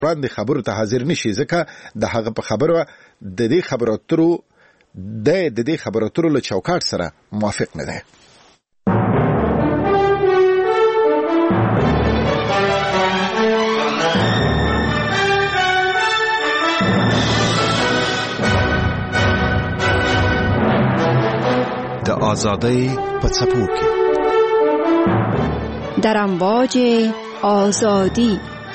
وړاندې خبرو ته حاضر نشي، ځکه د هغه په خبرو د دې خبرو اترو له چوکاټ سره موافق نه دی. د آزادۍ په څپو کې در امواج آزادی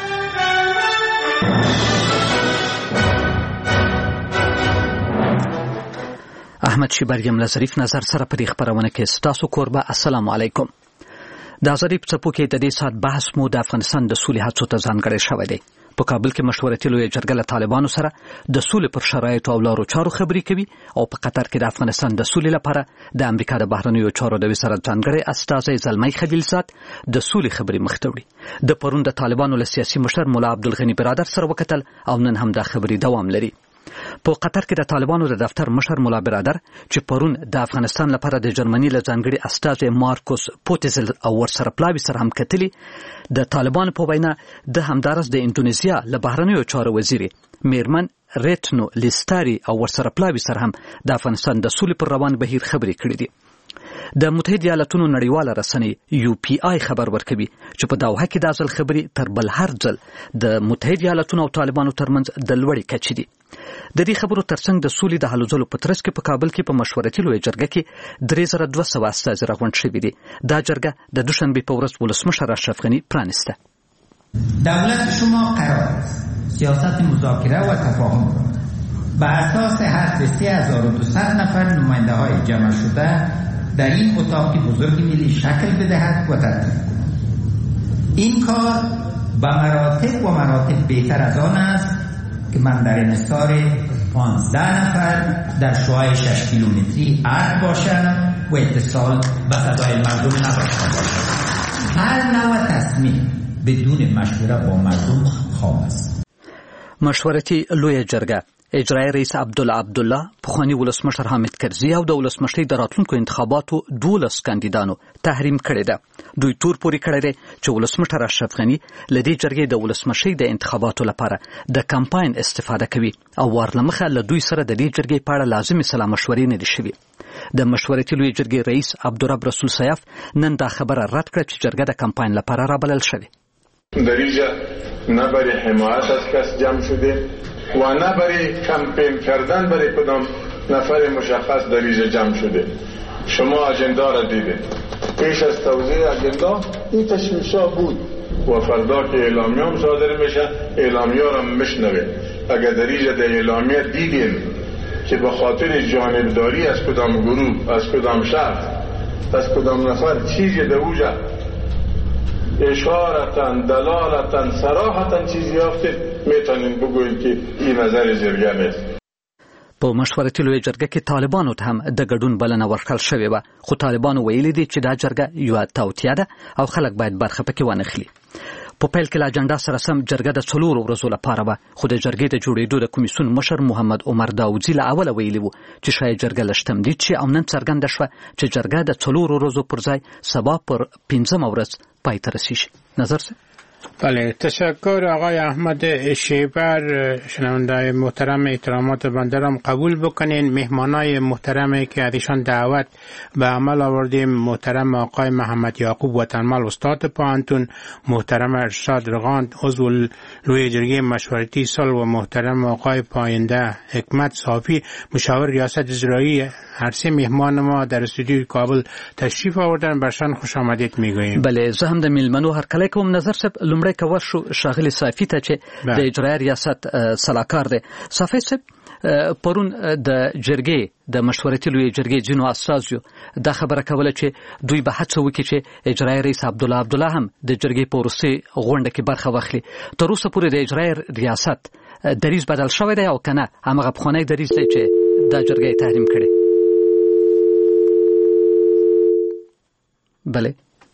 احمد شیبریم له ظریف نظر سره په دې خبرونه کې ستاسو کوربه. السلام علیکم. د آزادۍ په څپو کې د دې سات بحث مو د افغانستان د سولې هڅو ته ځانګړی شوی دی. په کابل کې مشورتي لویه جرګه له طالبانو سره د سولې پر شرایطو او لارو چارو خبرې کوي او په قطر کې د افغانستان د سولې لپاره د امریکا د بهرنیو چارو د وزارت ځانګړی استازی زلمی خلیلزاد د سولې خبرې مخ ته وړي. د پرون د طالبانو له سیاسي مشر مولا عبدالغني برادر سره وکتل او نن هم دا خبرې دوام لري. په قطر کې د طالبانو د دفتر مشر مولا برادر چې پرون د افغانستان لپاره د جرمني له ځانګړي استازي مارکوس پوتزل او ورسره پلاوي سره هم کتلي. د طالبانو په وینا د همدارس د اندونیزیا له بهرنیو چارو وزیر میرمن ریټنو لیستاری او ورسره پلاوي سره هم د افغانستان د سولې پر روان بهیر خبرې کړې دي. د متحده ایالاتونو نړیواله رسنۍ UPI خبر ورکوي چې په دوحه کې د ځل خبرې تر بل هر ځل د متحده ایالاتونو او طالبانو ترمنځ د لوړې کچې دي. د دې خبرو ترڅنګ د سولې د هلو ځلو په ترڅ کې په کابل کې په مشورتي لویه جرګه کې 3200 استازي راغونډ شوي دي. دا جرګه د دوشنبه په ورځ ولسمشر اشرف غنی پرانسته. دولت شما قرار است سیاست مذاکره و تفاهم را بر اساس حد 3200 نفر نماینده های جمع شده در این اتاق بزرگ ملی شکل بدهد و تطبیق کند. این کار به مراتب بهتر از آن است که من در انحصار 15 نفر در شعاع 6 کیلومتری عرض باشم و اتصال به صدای مردم نباشد. هر نوع تصمیم بدون مشوره با مردم خام است. مشورتي لویه جرګه اجرایي رئیس عبدالله پخوانی ولسمشر حامد کرزي او د ولسمشرۍ د راتلونکو انتخاباتو 12 کاندیدانو تحریم کړی ده. دوی تور پورې کړی دی چې ولسمشر اشرف غنی له دې جرګې د ولسمشرۍ د انتخاباتو لپاره د کمپاین استفاده کوي او ورلمخه له دوی سره د دې جرګې په اړه لازمي سلا مشورې نه دي شوي. د مشورتي لویه جرګې رئیس عبدالرب رسول سیاف نن دا خبره رد کړه چې جرګه د کمپاین لپاره رابلل شوې. در اینجا نه برای حمایت از کس جمع شده و نه برای کمپین کردن برای کدام نفر مشخص در اینجا جمع شده. شما اجندا را دیده. پیش از توضیح اجندا این تشویش‌ها بود و فردا که اعلامیه هم صادر میشه اعلامیه را میشنوه. اگر در اینجا در اعلامیه دیدیم که به خاطر جانبداری از کدام گروه از کدام شخص از کدام نفر چیزی در اونجا اشارتاً دلالتاً صراحتاً چیزی یافتید میتونین بگویید که این نظر جرګه نیست. په مشورتي لویه جرګه کې طالبانو ته هم د ګډون بلنه ورکړل شوې وه، خو طالبانو ویلي دي چې دا جرګه یوه توطیه ده او خلک باید برخه پکې وانخلي. په پیل کې له اجنډا سره سم جرګه د 4 ورځو لپاره وه، خو د جرګې د جوړېدو د کمیسیون مشر محمد عمر داودزي له اوله ویلي وو چې شاید جرګه لږ تمدید شي او نن څرګنده شوه چې جرګه د 4 ورځو پر ځای سبا پر 15 ورځ پای ته رسیږي. نظر څه؟ بله، تشکر آقای احمد شیبر. شنونده‌های محترم، احترامات بنده را قبول بکنین. مهمانای محترمی که ازشان دعوت به عمل آوردیم محترم آقای محمد یعقوب وطنمال استاد پوهنتون، محترم ارشاد رغاند عضو لویه جرګې مشورتي صلح و محترم آقای پاینده حکمت صافی مشاور ریاست اجرایی. هر سه مهمان ما در استودیوی کابل تشریف آوردن، برشان خوش آمدید میگوییم. بله، زه هم د میلمنو هرکلی کوم. نظر صاحب لومړی که ورشو ښاغلي صافي ته چې د اجرایه ریاست سلاکار دی. صافي صاحب، پرون د جرګې د مشورتي لویې جرګې ځینو استازیو دا خبره کوله چې دوی به هڅه وکړي چې اجرایه رئیس عبدالله هم د جرګې په وروستۍ غونډه کې برخه واخلي. تر اوسه پورې د اجرایه ریاست دریځ بدل شوی دی او که نه همغه پخوانی دریځ دی چې دا جرګه یې تحریم کړې؟ بله،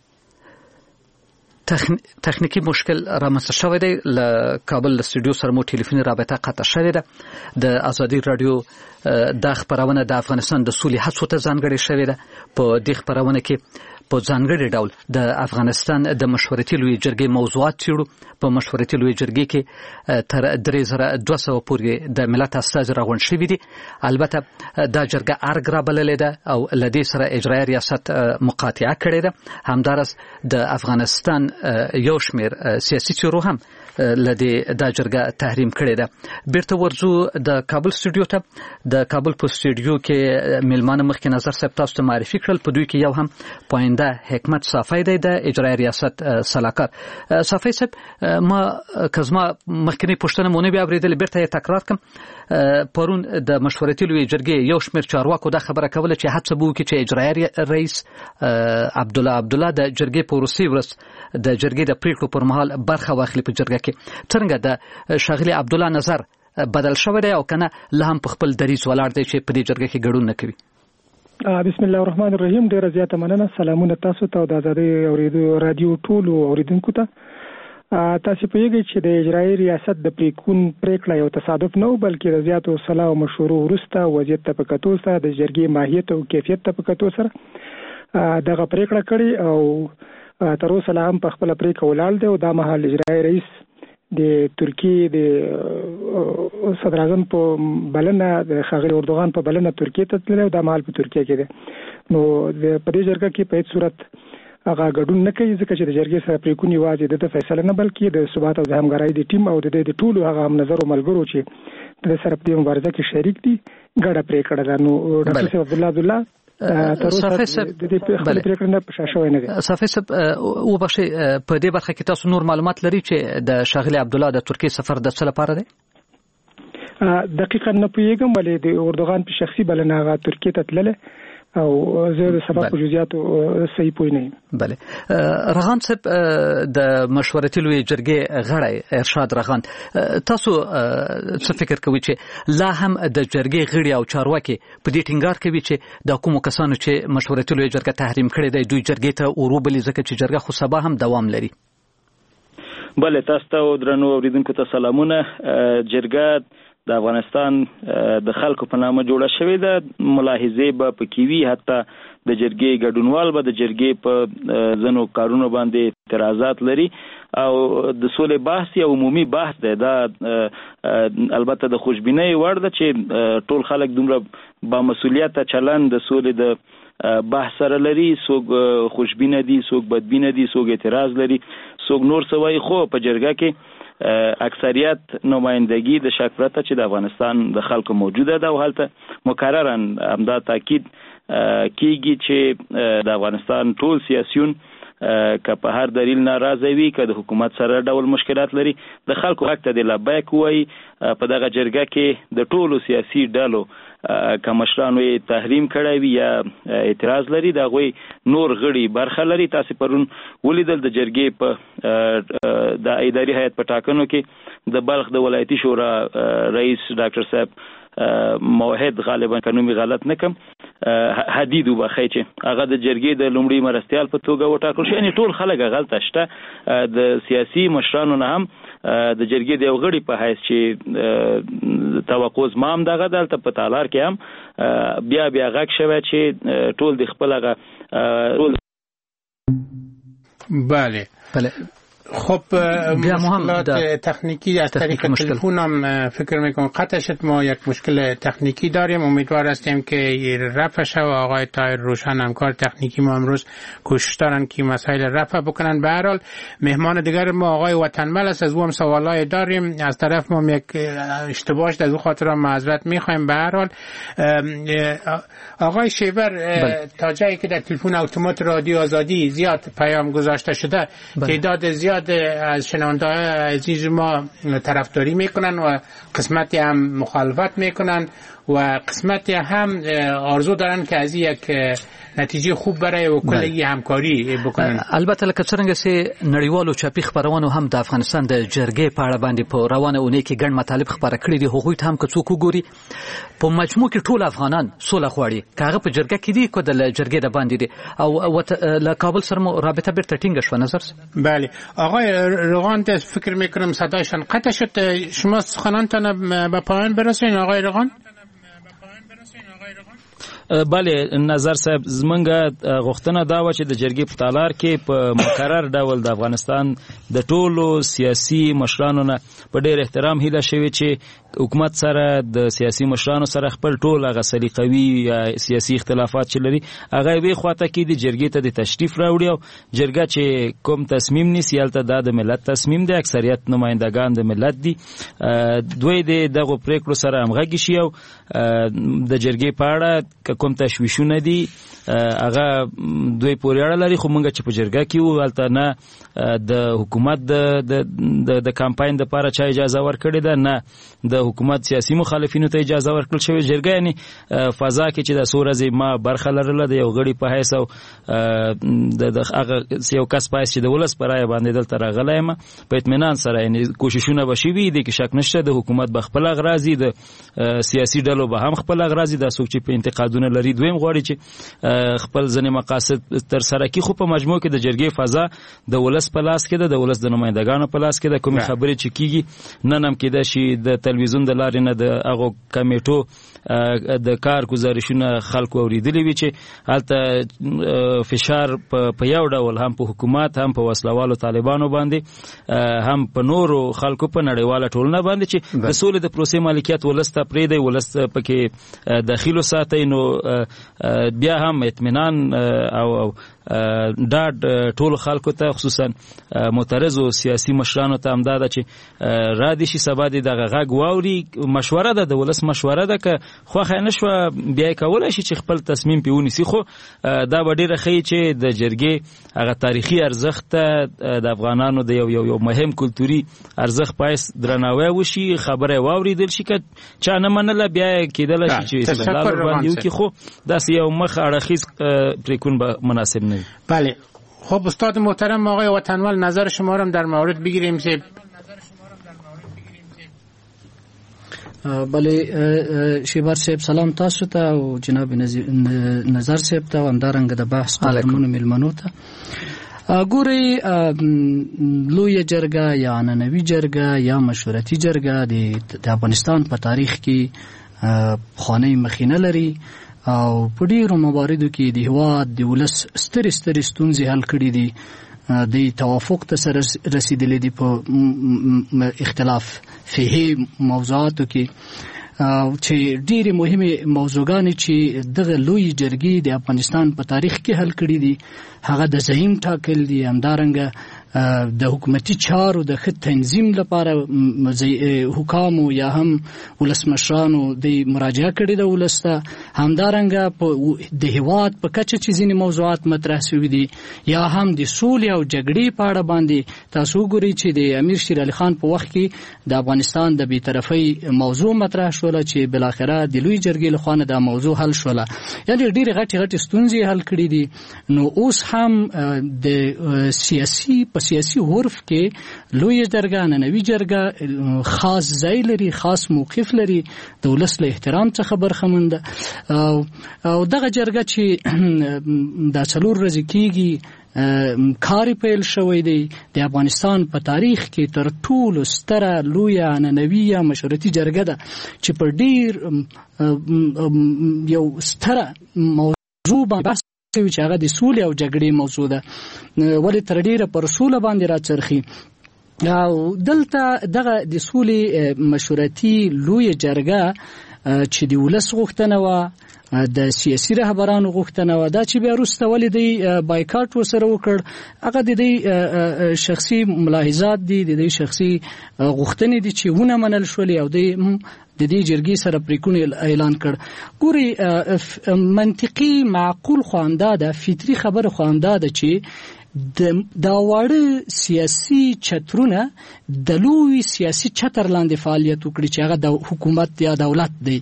تخنیکی مشکل رامنځته شوی دی. له کابل استودیو سره مو ټلیفوني رابطه قطع شوې ده. د ازادي رادیو دا خبرونه د افغانستان د سولې هڅو ته ځانګړې شوې ده. په دې خبرونه کې په ځانګړي ډول د افغانستان د مشورتي لوی جرګې موضوعات چیرو په مشورتي لوی جرګې کې تر 3200 پورې د ملت استازي راغونډ شوي دي. البته دا جرګه ارګرا بللې ده او لدې سره اجرایي ریاست مقاطعه کړې ده. همدارس د افغانستان یو شمېر سیاسي چیرو هم لدې دا جرګه تحریم کړې ده. بیرته ورځو د کابل سټوډیو ته. د کابل په سټوډیو کې ملمانه مخکې نظر صاحب تاسو ته معرفي کړل. په دوی کې یو هم پوینده حکمت صافی دی د اجرایي ریاست سلاکار. صافی صاحب ما کزما مخکنی پوښتنه مونږ بیا اوریدل بیرته یې تکرار کوم. پرون د مشورتي لوی جرګې یو شمېر چارواکو دا خبره کوله چې هڅه به وکړي چې اجرایي رئیس عبدالله د جرګې په وروستۍ ورځ د جرګې د پریکړو پر مهال برخه واخلي په جرګه کې. څنګه د شاغلي عبدالله نظر بدل شوی دی او کنه لا هم په خپل دریځ ولاړ دی چې په دې جرګه کې ګډون نه کوي؟ بسم الله الرحمن الرحیم. ډیره زیاته مننه. سلامونه تاسو ته او د آزادۍ رادیو ټولو اوریدونکو ته. تاسو پیږئ چې د اجرایي ریاست د پریکړه یو تصادف نه و بلکې د زیاتو صلاح او مشورو وروسته وضعیت ته په کتو سره د جرګې ماهیت او کیفیت ته په کتو سره دغه پریکړه کړې او تر اوسه لا هم په خپل پریکړه ولاړ دی او دا مهال اجرایي رئیس د ترکیې د صدر اعظم په بلنه د ښاغلي اردوغان په بلنه ترکیې ته تللی او دا مهال په ترکیې کې دی. نو په دې جرګه کې په هیڅ صورت هغه ګډون نه کوي ځکه چې د جرګې سره پریکړې یوازې د فیصله نه بلکې د ثبات او د همکارۍ د ټیم او د ټولو هغه هم نظر او ملګرو چې د سره په مبارزه کې شریک دي ګډه پریکړه ده. نو ډاکټر عبدالله صافی صاحب او بخښي په دې برخه کې تاسو نور معلومات لري چې د شاغلي عبدالله د ترکیې سفر د څه لپاره دی؟ دقیقاً نه پوهیږم ولې د اردوغان په شخصي بلنه هغه ترکیې ته تللی او زه د سفر په جزئیاتو صحیح پوه نه یم. بله. رغان صاحب د مشورتي لوی جرګې غړی ارشاد رغان، تاسو څه فکر کوئ چې لا هم د جرګې غړي او چارواکي په دې ټینګار کوي چې د کومو کسانو چې مشورتي لوی جرګه تحریم کړی دی دوی جرګې ته وروبلي ځکه چې جرګه خو سبا هم دوام لري؟ بله، تاسو ته درنو اوریدونکو ته سلامونه. جرګه د افغانستان د خلکو په نامه جوړه شوې ده. ملاحظې به پکې وي، حتی د جرګې ګډونوال به د جرګې په ځینو کارونو باندې اعتراضات لري او د سولې بحث یو عمومي بحث دی. دا البته د خوشبینۍ وړ ده چې ټول خلک دومره با مسؤلیته چلند د سولې د بحث سره لري. څوک خوشبینه دي، څوک بدبینه دي، څوک اعتراض لري، څوک نور څه وایي، خو په جرګه کې اکثریت نمایندګي د شک پرته چې د افغانستان د خلکو موجوده ده او هلته مکررا همدا تاکید کیږي چې د افغانستان ټول سیاسيون که په هر دلیل ناراضه وي، که د حکومت سره ډول مشکلات لري، د خلکو حق ته د لبیک وایي. په دغه جرګه کې د ټولو سیاسي ډلو که مشرانو یې تحریم کړی وي یا اعتراض لري د هغوی نور غړي برخه لري. تاسې پرون ولیدل د جرګې په د اداري هیئت په ټاکنو کې د بلخ د ولایتي شورا رئیس ډاکټر صاحب موحد غالبا کنومي غلط نکم حدید وبخی چې هغه د جرګې د لومړي مرستيال په توګه وټاکل شو. یعنی ټول خلک غلطه شته. د سیاسي مشرانو نه هم د جرګې د یو غړي په حیث چې توقع زمام دغه دلته په تالار کې هم بیا غږ شوی چې ټول د خپل هغه بله خب مشکلات تکنیکی از طریق تلفن هم فکر میکنم قطع شد. ما یک مشکل تکنیکی داریم، امیدوار هستیم که رفع شه و آقای طاهر روشن همکار تکنیکی ما امروز کوشش دارن که مسائل رفع بکنن. به هر حال مهمان دیگر ما آقای وطنمل است، از او هم سوالای داریم. از طرف ما یک اشتباهش از او خاطر معذرت میخوایم. به هر حال آقای شیبر تا جایی که در تلفن اتومات رادیو آزادی زیاد پیام گذاشته شده، تعداد زیاد از شنونده‌های عزیز ما طرفداری میکنن و قسمتی هم مخالفت میکنن و قسمتی هم آرزو دارن که از یک نتیجه خوب برای وکیل همکاری بکنن. البته لکه څنګه چې نړیوالو چاپی خبرونو هم د افغانستان د جرګې په اړه باندې په روانه اونۍ کې ګڼ مطالب خبره کړي دي. هغوی ته هم که څوک وګوري په مجموع کې ټول افغانان سوله غواړي، که هغه په جرګه کې دي که د جرګې د باندې دي. او له کابل سره مو رابطه بیرته ټینګه شوه. نظر بله آقای رغان فکر میکنم صدایشان قطع شد. شما سخنانتان به پایان برسونید آقای رغان. بله نظر صاحب زمونږ غوښتنه دا و چې د جرګې په تالار کې په مقرر ډول د افغانستان د ټولو سیاسي مشرانو نه په ډېر احترام هیله شوې چې حکومت سره د سیاسي مشرانو سره خپل ټول هغه سلیقوي سیاسي اختلافات چې لري هغه وی خواته کې د جرګې ته د تشریف راوړي او جرګه چې کوم تصمیم نیسي هلته دا د ملت تصمیم دی اکثریت نمایندگان د ملت دي دوی دغه پریکړو سره همغږي شي او د جرګې په اړه کوم تشویشونه دي هغه دوی پورې اړه لري خو موږ چې په جرګه کې وو هلته نه د حکومت د کمپاین لپاره چا اجازه ورکړې ده نه د حکومت سیاسي مخالفینو ته اجازه ورکړل شوې جرګه یعنی فضا کې چې د څو ورځې ما برخه لرله د یو غړي په حیث او د هغه یو کس په حیث چې د ولس په رایه باندې دلته راغلی یم په اطمینان سره یعنی کوششونه به شوي دي کې شک نشته د حکومت به خپل اغراض دي د سیاسي ډلو به هم خپل اغراض دي دا څوک چې په انتقادونه لري دویم غواړي چې خپل ځینې مقاصد تر سره کړي خو په مجموع کې د جرګې فضا د ولس په لاس کې ده د ولس د نمایندګانو په لاس کې ده کومې خبرې چې کیږي نن هم کېدای شي د تلویزیون د لارې نه د هغو کمیټو د کار گزارشونه خلکو اوریدلي وي چې هلته فشار په یو ډول هم په حکومت هم په وسلوالو طالبانو باندې هم په نورو خلکو په نړیواله ټولنه باندې چې د سولې د پروسې مالکیت ولس ته پرېږدي ولس پکې داخلو ساتي نو بیا هم اطمینان او ډاډ ټول خلکو ته خصوصا معترضو سیاسي مشرانو ته همدا ده چې را دي شي سبا دې دغه غږ واوري مشوره ده د ولس مشوره ده که خوښه نه شوه بیا یې کولی شي چې خپل تصمیم پرې ونیسي خو دا به ډېره ښیي چې د جرګې هغه تاریخي ارزښت ته د افغانانو د یو مهم کلتوري ارزښت په حیث درناوی وشي خبره یې واورېدل شي که چا نه منله بیا یې کېدلی شي چې استدلال ورباندې وکړي خو داسې یو مخ اړخیز پرېکون به مناسب نه وي. بله خب استاد محترم آقای وطنوال نظر شما رو در مورد بگیریم که بله شیبر صاحب سلام تاسو ته او جناب نظر صاحب ته همدارنګه د بحث پرمونو ملمنو ته ګوري لوی جرګه یا ننوي جرګه یا مشورتي جرګه د افغانستان په تاریخ کې خانه مخینه لري او په ډیرو مواردو کې د هیواد د ولس سترې ستونزې حل کړي دي د توافق ته سره رسیدلې دي په اختلاف فقهي موضوعاتو کې چې ډېرې مهمه موضوعګانې چې دغه لوی جرګې د افغانستان په تاریخ کې حل کړي دي هغه د زعیم ټاکل دي همدارنګه د حکومتي چارو د ښه تنظیم لپاره حکامو یا هم ولسمشرانو د مراجعه کړې ده ولس ته همدارنګه د هیواد په کچه چې ځینې موضوعات مطرح شوي دي یا هم د سولې او جګړې په اړه باندې تاسو وګورئ چې د امیر شیر علي خان په وخت کې د افغانستان د بیطرفۍ موضوع مطرح شوله چې بالاخره د لوی جرګې لخوا نه دا موضوع حل شوله یعنې ډېرې غټې ستونزې حل کړي دي نو اوس هم د سیاسي حرف کې لوی جرګه ننوي جرګه خاص ځای لري خاص موقف لري د ولس له احترام څخه برخمن ده او دغه جرګه چې دا 4 ورځې کېږي کار پیل شوی دی د افغانستان په تاریخ کې تر ټولو ستره لوی ننوي یا مشورتي جرګه ده چې په ډیر یو ستره موضوع باندې چې هغه د سولې او جګړې موضوع ده ولې تر ډیره پر سوله باندې راڅرخي او دلته دغه د سولې مشورتي لوی جرګه چې د ولس غوښتنه وه د سیاسي رهبرانو غوښتنه وه دا چې بیا وروسته ولې دی بایکاټ ورسره وکړ هغه د دې شخصي ملاحظات دي د دې شخصي غوښتنې دي چې ونه منل شولې او د دې جرګې سره پریکون اعلان کړ ګوري منطقي معقول خو همدا ده فطري خبره خو همدا ده چې دا واړه سیاسي چترونه د لوی سیاسي چتر لاندې فعالیت وکړي چې هغه د حکومت یا دولت دی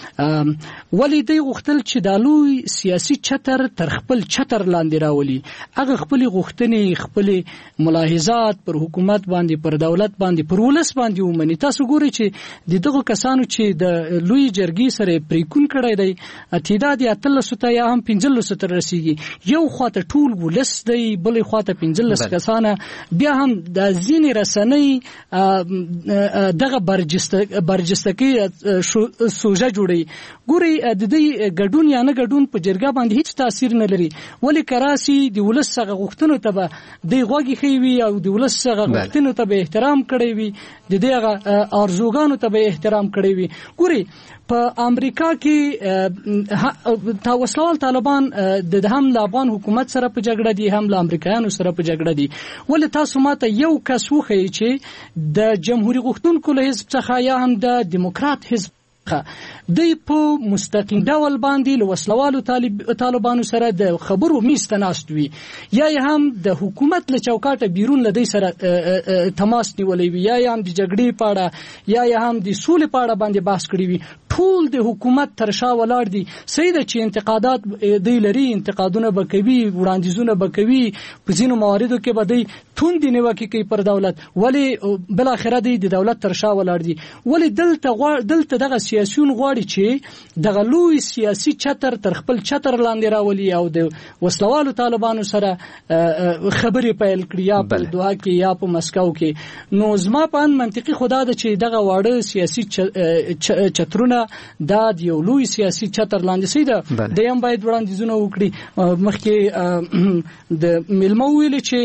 ولی دی غوښتل چې د لوی سیاسي چتر تر خپل چتر لاندې راولي هغه خپل غوښتنې خپل ملاحظات پر حکومت باندې پر دولت باندې پر ولس باندې ومني تاسو ګورئ چې دغه کسانو چې د لوی جرګې سره پریکون کړی دی تعداد 13 ته یا هم 15 تر رسیدي یو خواته ټول ولس دی بل بلې خواته 15 کسانه بیا هم د ځینې رسنۍ دغه برجستګي سوژه جوړي. ګوري د دې ګډون یا نه ګډون په جرګه باندې هیڅ تاثیر نه لري، ولې کراسي د ولس څخه غوښتنو ته به د غوږی خوي او د ولس څخه غوښتنو ته به احترام کړی وي، د دې ارزوګانو ته به احترام کړی وي. ګوري په امریکا کې وسلوال طالبان د هم له افغان حکومت سره په جګړه دي، هم له امریکایانو سره په جګړه دي. ولې تاسو ماته یو کس وښیئ چې د جمهوریت غوښتونکو له حزب څخه یا هم د دیموکرات حزب دوی په مستقیم ډول باندې له وسلوالو طالبانو سره د خبرو میز ته ناست وي، یا هم د حکومت له چوکاټه بیرون له دوی سره تماس نیولی وي، یا هم د جګړې په اړه یا هم د سولې په اړه باندې بحث کړی وي. ټول د حکومت تر شا ولاړ دي. صحیح ده چې انتقادات دوی لري، انتقادونه به کوي، وړاندیزونه به کوي، په ځینو مواردو کې به دوی توندې نیوکې کوي پر دولت، ولې بل اخره دوی د دولت تر شا ولاړ دي. ولې دلته دغه سیاسيون غواړي چې دغه لوی سیاسي چتر تر خپل چتر لاندې راولي او د وسلوالو طالبانو سره خبرې پیل کړي، یا په دوحه کې یا په مسکو کې. نو زما په منطقي خدا ده چې دغه واړه سیاسي چترونه دا د یو لوی سیاسي چتر لاندې سیده د یم باید وړاندیزونه وکړي. مخکې د ملمو ویل چې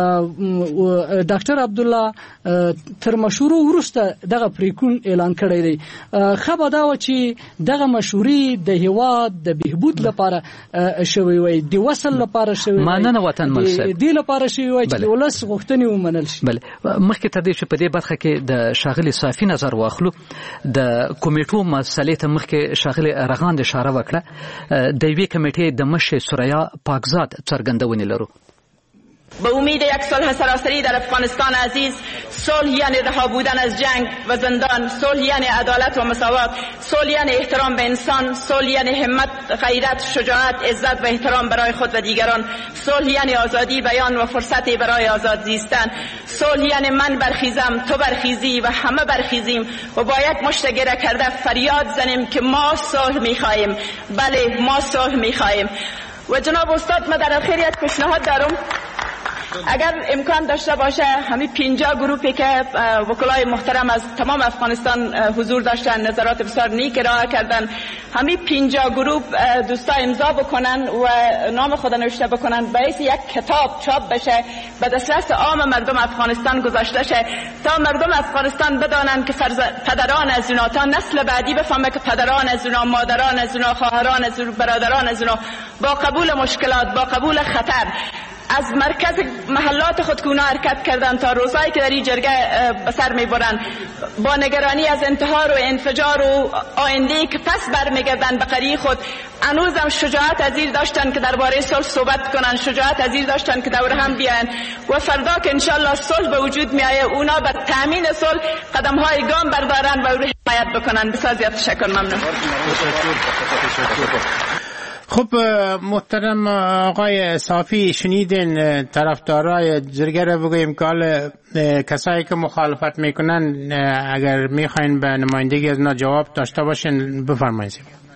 ډاکټر عبد الله تر مشورو وروسته دغه پریکون اعلان کړی دی. خبر دا و چې دغه مشوري د هیواد د بهبود لپاره شوی وي، د وصل لپاره شوی وي، ماننه وطن ملسه دی لپاره شوی وي چې ولس غوښتنې ومنل شي. بل مخکې تر دې چې په دې برخه کې د شاغلي صافي نظر واخلو، د کمیټو مسلې ته مخکې شاغلي رغاند اشاره وکړه. د یوې کمیټې د مشر سوریا پاکزاد څرګندونې لرو. به امید یک صلح سراسری در افغانستان عزیز، صلح یعنی رها بودن از جنگ و زندان، صلح یعنی عدالت و مساوات، صلح یعنی احترام به انسان، صلح یعنی همت، غیرت، شجاعت، عزت و احترام برای خود و دیگران، صلح یعنی آزادی بیان و فرصتی برای آزاد زیستن، صلح یعنی من برخیزم، تو برخیزی و همه برخیزیم و با یک مشت گره کرده فریاد زنیم که ما صلح می‌خواهیم. بله ما صلح می‌خواهیم. و جناب استاد، من در آخر یک پیشنهاد دارم، اگر امکان داشته باشه همین 50 گروپی که وکلای محترم از تمام افغانستان حضور داشتن، نظرات بسیار نیک ارائه کردن، همین 50 گروپ دوستا امضا بکنن و نام خود نوشته بکنن، باعث یک کتاب چاپ بشه، به دسترس عام مردم افغانستان گذاشته شه، تا مردم افغانستان بدانن که پدران از اونا، تا نسل بعدی بفهمه که پدران از اونا، مادران از اونا، خواهران از اونا، برادران از اونا با قبول مشکلات، با قبول خطر از مرکز محلات خود که اونا حرکت کردن تا روزایی که در این جرگه به سر میبرن، با نگرانی از انتحار و انفجار و آینده‌ای که پس برمیگردن به قریه خود، هنوزم شجاعت عزیز داشتن که درباره صلح صحبت کنن، شجاعت عزیز داشتن که دور هم بیاین و فردا که انشالله صلح به وجود میایه اونا به تامین صلح قدم‌های گام بردارن و رو حمایت بکنن. بسیار زیاد تشکر، ممنون. خب محترم آقای صافی، شنیدین طرفدارای جرگه رو بگویم که کسایی که مخالفت میکنن اگر میخواین به نمایندگی از اونا جواب داشته باشین بفرمایید.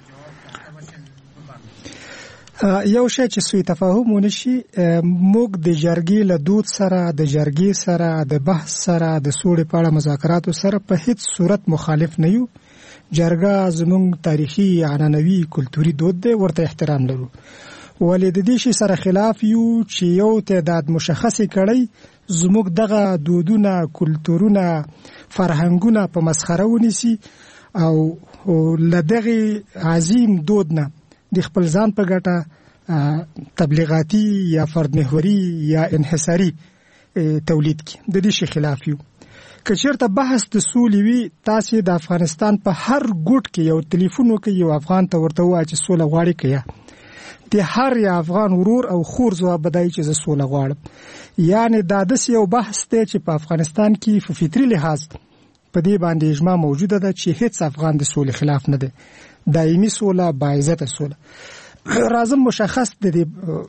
یو شی چې سوی تفاهم ونشي، موږ د جرګې له دود سره، د جرګې سره، د بحث سره، د سولې په اړه مذاکراتو سره په هیڅ صورت مخالف نه یو. جرګه زموږ تاریخي، عنعنوي، کلتوري دود دی، ورته احترام لرو. ولې د دې شي سره خلاف یو چې یو تعداد مشخص کړي زموږ دغه دودونه، کلتورونه، فرهنګونه په مسخره ونیسي او لدغه عظیم دود نه د خپل ځان په ګټه تبلیغاتي یا فرد محوري یا انحصاري تولید کی. د دې شي خلاف یو. که چیرته بحث د سولې وي، تاسو د افغانستان په هر ګوټ کې یو ټلیفون وکړئ، یو افغان ته ورته وایي چې سوله غواړي که د هر یو افغان ورور او خور ځواب بدایي چې زه سوله غواړم. یعنی دا داسې یو بحث دی چې په افغانستان کې په فطري لحاظ په دې باندې اجماع موجوده ده چې هیڅ افغان د سولې خلاف نه دی. دایمي سوله، باعزته سوله. راځم مشخص د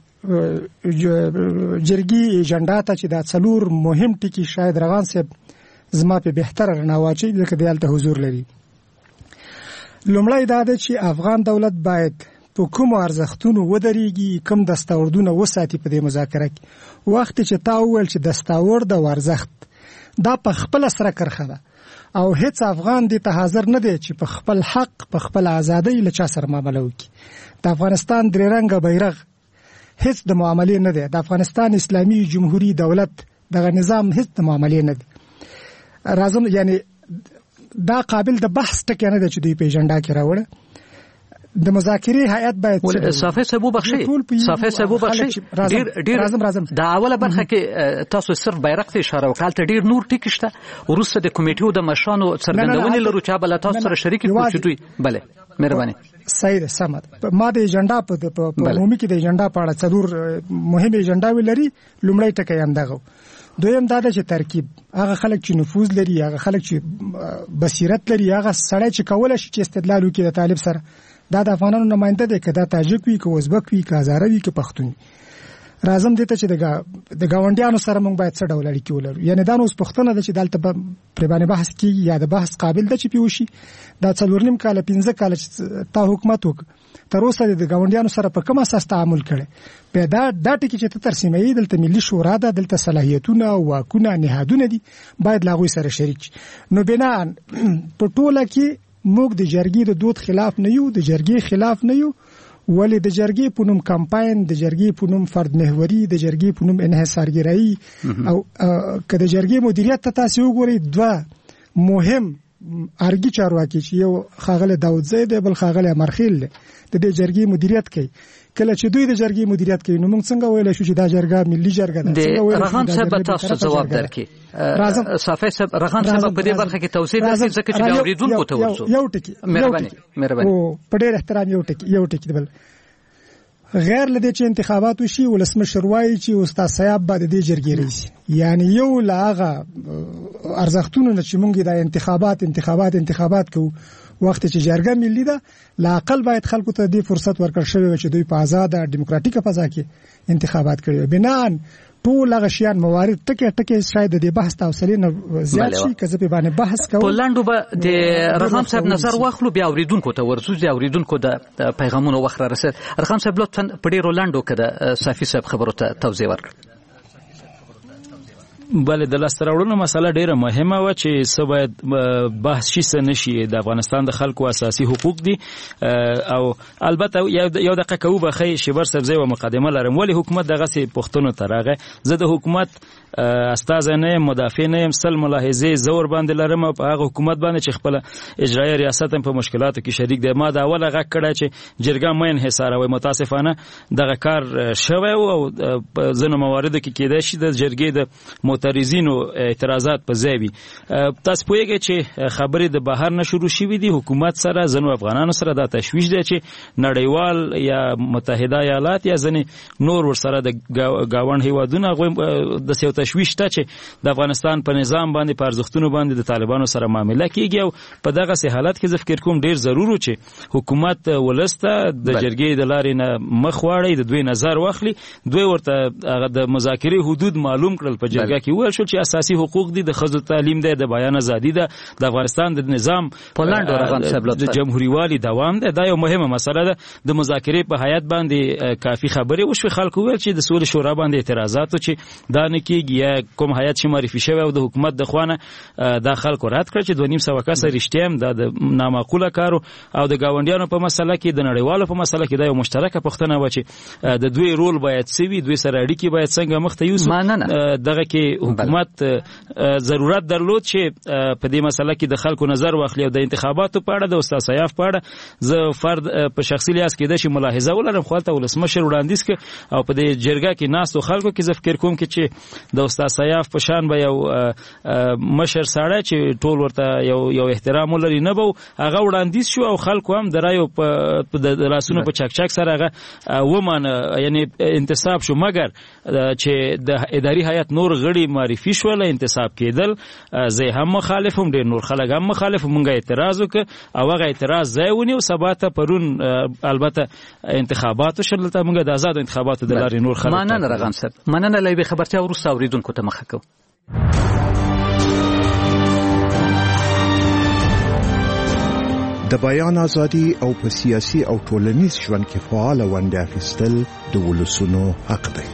جرګې ایجنډا ته چې دا څلور مهم ټکي شاید رغان صاحب زما په بهتره رڼا واچي ځکه دلته حضور لري. لومړی دا ده چې افغان دولت باید په کوم ارزښتونو ودرېږي، کوم دستاوردونه وساتي په دې مذاکره کې. وخت چې تا وویل چې دستاورد او ارزښت دا په خپل سره کرخه ده او هیڅ افغان دې ته حاضر نه دی چې په خپل حق په خپل ازادۍ له چا سره معامله وکړي. د افغانستان درې رنګه بیرغ هیڅ د معاملې نه دی. د افغانستان اسلامي جمهوریت دولت دغه نظام هیڅ د معاملې نه دی. راځم یعنی دا قابل د بحث ټکی نه دی چې دوی په ایجنډا کې راوړه. د مذاکرې هیئت باید صافی صاحب وبخښي ډیر د اوله برخه کې تاسو صرف بیرغ ته اشاره وکړه، ته ډیر نور ټکی شته. وروسته د کمیټو د مشانو څرګندونې لرو چې بل تاسو سره شریک کړو چې دوی بله مهرباني صحیح ده. سم ده. ما د ایجنډا په عمومي کې د ایجنډا په اړه څلور مهمه ایجنډاوي لري. لومړی ټکی هم دغه، دویم دا ده چې ترکیب، هغه خلک چې نفوذ لري، هغه خلک چې بصیرت لري، هغه سړی چې کولای شي چې استدلال وکړي د طالب سره، دا د افغانانو نماینده دی، که دا تاجک وي، که ازبک وي، که هزاره وي، که پښتون. راځم دې ته چې د ګاونډیانو سره موږ باید څه ډول اړیکې ولرو. یعنی دا نو اوس پوښتنه ده چې دلته پرې باندې بحث کېږي یا د بحث قابل ده چې پې وشي. دا 4.5 کاله 15 کاله چې تا حکومت وکړ، تر اوسه د ګاونډیانو سره په کوم اساس تعامل کړی؟ په دا ټکي چې ته ترسیموي، دلته ملي شورا ده، دلته صلاحیتونه او واکونه نهادونه دي، باید له هغوی سره شریک. نو بنا په ټوله کې موږ د جرګې د دود خلاف نه یو، د جرګې خلاف نه یو، ولې د جرګې په نوم کمپاین، د جرګې په نوم فرد محوري، د جرګې په نوم انحصارګرایي او که د جرګې مدیریت ته تاسو وګورئ، دوه مهم ارګي چارواکي چې یو ښاغلی داودزی دی، بل ښاغلی امرخیل دی، د دې جرګې مدیریت کوي. کله چې دوی د جرګې مدیریت کوي نو موږ څنګه ویلی شو چې دا جرګه ملي جرګه ده؟ د رغم صاحب تاسو جواب درکړي. صافی صاحب رغم صاحب په دې برخه کې توضیح درکړي ځکه چې بیا اوریدونکو ته ورسو. یو ټکی مهرباني او په ډېر احترام یو ټکی بل غیر لدې چې انتخابات وشي، ولسمشر وایي چې استاد صاحب به د دې جرګې رئیس، یعنی یو له هغه ارزښتونو نه چې موږ د انتخابات کوو، وخت چې جرګه ملي ده، لا اقل باید خلکو ته دې فرصت ورکړل شوی چې دوی په آزاده ډیموکراټیکه فضا کې انتخابات کړي. بنان ټول هغه شیان موارد ټکی شاید د بحث حوصله نه زیات شي که زه په باندې بحث کوم. په لاندو به د رغم صاحب نظر واخلو، بیا اوریدونکو ته ورسو، د اوریدونکو د پیغامونو وخت را رسید. رغم صاحب لطفا په ډیرو لاندو کې د صافی صاحب خبرو ته توضیح ورکړئ. بله، د لاسته راوړنو مسله ډیره مهمه وه چې څه باید بحث شي څه نشي. د افغانستان د خلکو اساسي حقوق دي او البته یو دقیقه کوو بخی شیبر صاحب زه یوه مقدمه لرم. ولې حکومت دغسې پوښتنو ته راغی؟ زه د حکومت استازی نه یم، مدافع نه یم، سل ملاحظې زه ورباندې لرم او په هغه حکومت باندې چې خپله اجرایي ریاست هم په مشکلاتو کې شریک دی. ما د اوله غږ کړی چې جرګه مه انحصاروئ. متاسفانه دغه کار شوی و او په ځینو مواردو کې کیدای شي د جرګې د معترضینو اعتراضات په ځای وي. تاسو پوهیږئ چې خبرې د بهر نه شروع شوي دي، حکومت سره ځینو افغانانو سره دا تشویش دی چې نړیوال یا متحده ایالات یا ځینې نور ورسره د ګاونډ هیوادونه داسې یو تشویش ته چې د افغانستان په نظام باندې، په ارزښتونو باندې د طالبانو سره معامله کیږي. او په دغسې حالت کې زه فکر کوم ډېر ضرور و چې حکومت ولس ته د جرګې د لارې نه مخ واړوي، د دوی نظر واخلي، دوی ورته هغه د مذاکرې حدود معلوم کړل. په جرګه کې وویل شو چې اساسي حقوق دي، د ښځو تعلیم دی، د بیان ازادي ده، د افغانستان د نظام د جمهوریوالي دوام دی. دا یو مهمه مسله ده. د مذاکرې په هیئت باندې کافي خبرې وشوې. خلکو وویل چې د سولې شورا باندې اعتراضات و چې دا نه کېږي، یا کوم هیئت چې معرفي شوی او د حکومت د خوا نه دا خلکو رد کړ چې 2.5 کسه رښتیا هم دا د نامعقوله کارو. او د ګاونډیانو په مسله کې، د نړیوالو په مسله کې دا یو مشترکه پوښتنه وه چې د دوی رول باید څه وي، دوی سره اړیکې باید څنګه مخ ته یوسو. دغه کې حکومت ضرورت درلود چې په دې مسله کې د خلکو نظر واخلي. او د انتخاباتو په اړه، د استاد صیاف په اړه زه فرد په شخصي لحاظ کېدای شي ملاحظه ولرم، خو هلته ولسمشر وړاندیز کړ او په دې جرګه کې ناستو خلکو کې زه فکر کوم کې چې د استاد صیاف په شان به یو مشر سړی چې ټول ورته یو احترام ولري نه به هغه وړاندیز شو او خلکو هم د رایو د لاسونو په چکچک سره هغه ومانه، یعنی انتصاب شو. مګر چې د اداري هیئت نور غړي معرفي شول، انتصاب کېدل، زه هم مخالف هم، ډېر نور خلک هم مخالف. مونږ اعتراض وکړ او هغه اعتراض ځای ونیو. سبا ته پرون البته انتخابات شول، دلته مونږ د آزادو انتخاباتو د لارې نور خلک. مننه رغم صاحب، مننه. له یوې خبرتیا وروسته اورېدونکو ته مخه کوو. د بیان ازادي او په سیاسي او ټولنیز ژوند کې فعال ونډه اخیستل د ولسونو حق دی.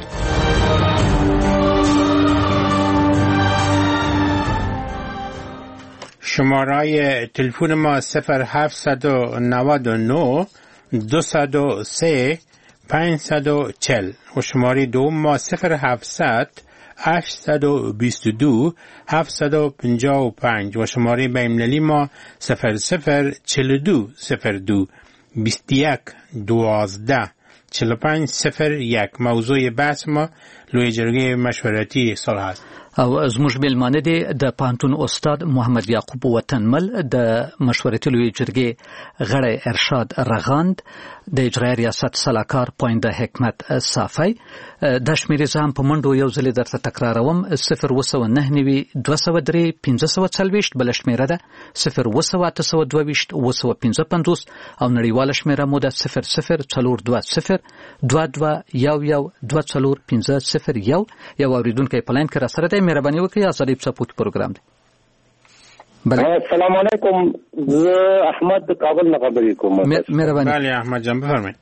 شماره تلفن ما 0799 203 540 و شماره دوم ما 0700 822 755 و شماره بین‌المللی ما 0042 02 21 12 4501. موضوع بحث ما لوی جرګې مشورتي صلح است. او زموږ میلمانه دي د پانتون استاد محمد یعقوب وطنمل، د مشورتي لوی جرګې غړی ارشاد رغاند، د اجرایي ریاست سلاکار پوینده حکمت صافی. د شمیرې زام په منډو یو ځل درته تکراروم: 0999 203 540 بل شمیره ده 00822 255 او نړیواله شمیره مو ده 0042 22 11 24501. یو اوریدونکو په لاین کې را سره دی، مهرباني وکړئ ازادي سپورت پروګرام دی. السلام علیکم، زه احمد کابل نه خبرې کوم. مهرباني. بله احمد جان بفرمایئ.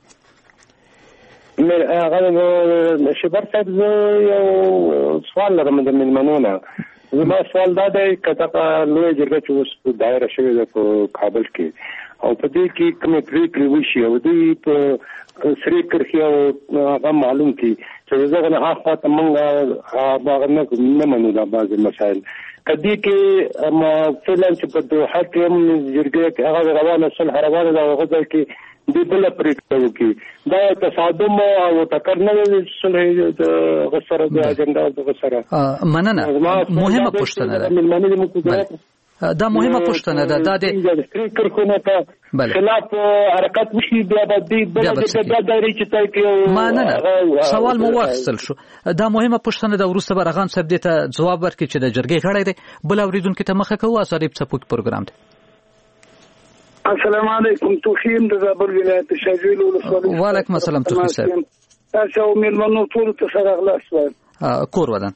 شبر صاحب زه یو سوال لرم د میلمنو نه. زما سوال دا دی که دغه لویه جرګه چې اوس دایره شوې ده په کابل کې او په دې کې کومې پرېکړې وشي او دوی په سرې کرښې او هغه معلوم کړي چې دغه نه هاخوا ته موږ هغه نه منو دا بعضې مسایل. که دې کې فعلا چې په دوحه کې هم جرګې هغه روانه صلح روانه ده او هغه ځای کې دې بله پرېکړه وکړي، دا تصادم او ټکر نه دی صلح د هغه سره د اجنډا دغه سره. مننه. مهمه پوښتنه ده. دا مهمه پوښتنه ده. دا د کرکونه ته خلاف حرکت وشي بیا به دې بیا دایرې چې تای کې. مننه. سوال مو واخیستل شو. دا مهمه پوښتنه ده. وروسته به رغان صاحب دې ته ځواب ورکړي چې د جرګې غړی دی. بل اوریدونکو ته مخه کوو. ازادي سپورت پروګرام دی. السلام علیکم. توخیم د زابل ولایت شاجویل ولسوالۍ. وعلیکم السلام توخی صاحب. تاسو میلمنو ټول ته سره غلاس وایم. کور ودان.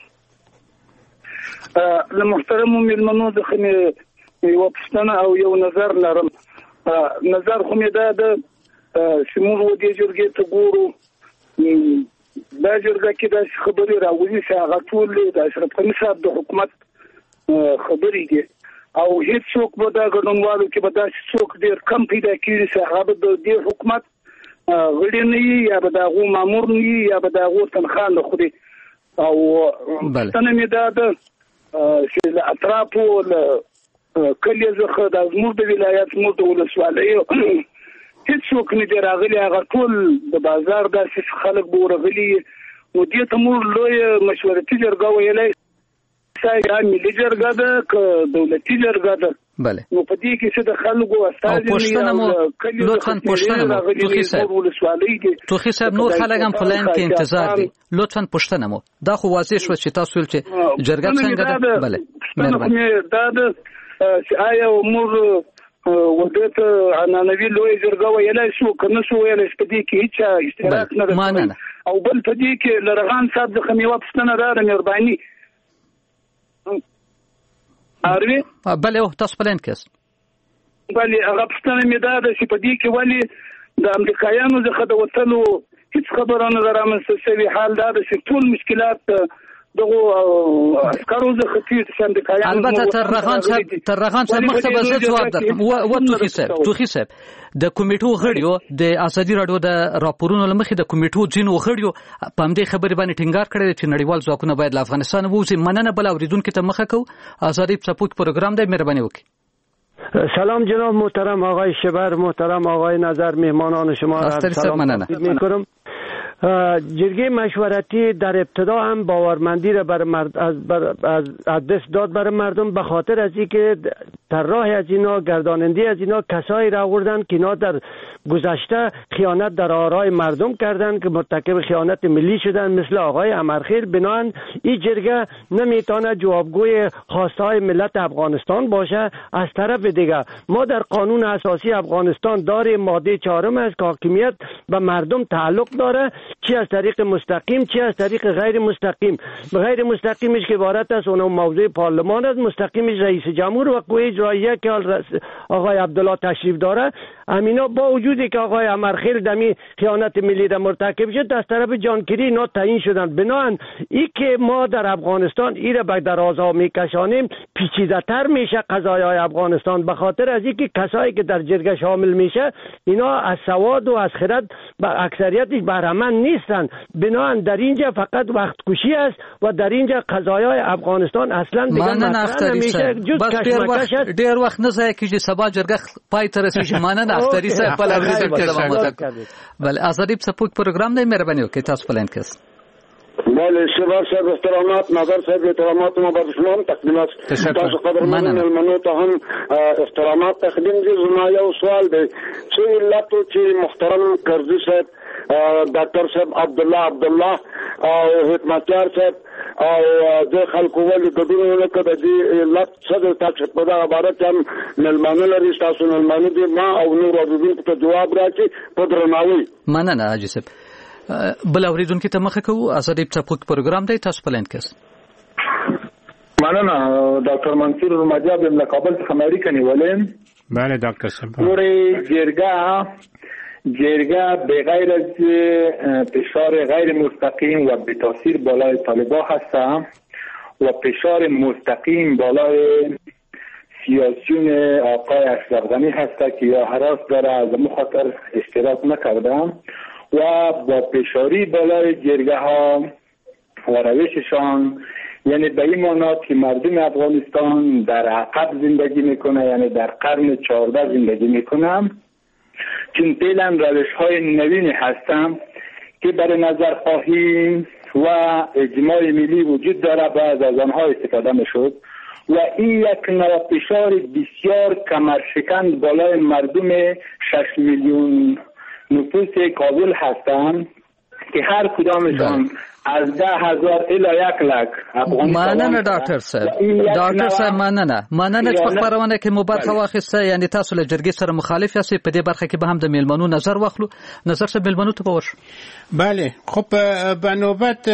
له محترمو میلمنو د خمه یو پښتنه او یو نظر لرم. نظر خو مې دا د سیمور و دې جرګې ته ګورو، دا جرګه کې د خبرې راوځي چې هغه ټول د اشرف غني صاحب د حکومت خبرې دي او هیڅ څوک به دا ګډونوالو کې به دا څوک ډېر کم پیدا کېږي چې هغه به د دې حکومت غړي نه وي یا به د هغو مامور نه وي یا به د هغو تنخواه نه خوري. او پوښتنه مې دا ده چې له اطرافو له کلیو څخه د زموږ د ولایت زموږ د ولسوالیو هیڅ څوک نه دی راغلی، هغه ټول د بازار داسې خلک به ورغلي. نو دې ته موږ لویه مشورتي جرګه ویلی یا ملي جرګه ده که دولتي جرګه ده. بله. نو په دې کې چې د خلکو استازي لطفا پوښتنه مو توخی صاحب نور خلک هم په لاین کې انتظار دي. لطفا پوښتنه مو دا خو واضح شو چې تاسو ول چې جرګه څنګه ده. بله مهرباني. دا ده چې آیا موږ ودته عنانوي لوی جرګه ویلای شو کنه شو ویلای په دې کې هیڅ اشتراک نه ده. او بل په دې کې لرغان صاحب د خمیوه پښتنه ده مهرباني. بله او تاسو پلان کېس. بله هغه پښتنه مې دا ده چې په دې کې ولې د امریکایانو څخه د وتلو هیڅ خبره نه رامنځته شوې. حال دا ده چې ټول مشکلات دغه عسکرو څخه تیر امریکایانو. البته تر رغان صاحب مخته به زه جواب درکړم. و توخی صاحب د کمیټو غړیو د ازادي رادیو د راپورونو لمخې د کمیټو ځینو غړیو په همدې خبرې باندې ټینګار کړی چې نړیوال ځواکونه باید له افغانستان ووځي. مننه. بل اوریدونکو ته مخه کو. ازادي سپورت پروګرام دی. مهرباني وکړئ. سلام جناب محترم آقای شبر، محترم آقای نظر، مهمانان شما را سلام می‌کنم. جرگه مشورتی در ابتدا هم باورمندی را از دست داد برای مردم به خاطر از اینکه طراح از اینا، گرداننده از اینا کسایی را آوردن که اینا در گذشته خیانت در آرای مردم کردن که مرتکب خیانت ملی شدن مثل آقای امرخیل. بنابراین این جرگه نمیتونه جوابگوی خواستهای ملت افغانستان باشه. از طرف دیگه ما در قانون اساسی افغانستان داریم ماده 4 است که حاکمیت به مردم تعلق داره، چه از طریق مستقیم چه از طریق غیر مستقیم. غیر مستقیمش که عبارت است اون موضوع پارلمان است، مستقیمش رئیس جمهور و قوه اجراییه که آقای عبدالله تشریف داره، امینا با وجودی که آقای امرخیل دمی خیانت ملی را مرتکب شد از طرف جانکری اینا تعیین شدند. بنابراین این که ما در افغانستان این را به درازها میکشانیم پیچیده تر میشه قضایای افغانستان، به خاطر از اینکه کسایی که در جرگه شامل میشه اینا از سواد و از خرد به اکثریتش بهره‌مند نیستن. بنابراین در اینجا فقط وقت کشی است و در اینجا قضایای افغانستان اصلا دیگه مطرح نمیشه جز کشمکش است. ډیر وخت نه ځای کیږي سبا جرګه پای ته رسیږي. مننه افتری صاحب په لوري کې دوام وکړه. بل آزادی سپوک پروګرام دی، مهرباني وکړئ تاسو پلان کس. بله شباب صاحب احترامات، نظر صاحب احترامات ما بر شما تقدیم است. تاسو قدرمن المنو ته هم احترامات تقدیم دي. زما یو سوال دی چې علت چې محترم کرزي صاحب، ډاکټر صاحب عبدالله او حکمتیار صاحب او د خلکو ولې ګډون نه کړی دی علت څه دی چې په دغه باره کې هم مېلمانه لري، تاسو مېلمانه دي ما او نور اوریدونکو ته جواب راکړي په درناوي. مننه حاجي صاحب. بل اوریدونکو ته مخه کوو. آزادی سپوک پروګرام دی، تاسو پلان کس. مننه ډاکټر منصور رمجاب له کابل څخه امریکا نیولم. بله ډاکټر صاحب. پورې جرگه به غیر از فشار غیر مستقیم و به تاثیر بالای طالبان هستم و فشار مستقیم بالای سیاسیون آقای اشرف غنی هست که یا حراس داره، از اون خاطر اشتراک نکردم و با فشاری بالای جرگه ها و روششان، یعنی به این معنی که مردم افغانستان در عقب زندگی میکنه، یعنی در قرن 14 زندگی میکنم، چون فعلا روش‌های نوینی هستم که برای نظر خواهی و اجماع ملی وجود داره، باید از آنها استفاده میشد و این یک نوع فشار بسیار کمرشکن بالای مردم 6 میلیون نفوس کابل هستند که هر کدامشان از 10,000 الی 1,00,000 مننه ډاکټر صاحب مننه چې په خبرونه کې مو برخه واخیسته. یعنی تاسو له جرګې سره مخالف یاست، په دې برخه کې به هم د میلمنو نظر واخلو. نظر څه میلمنو ته باور. بله خب به نوبت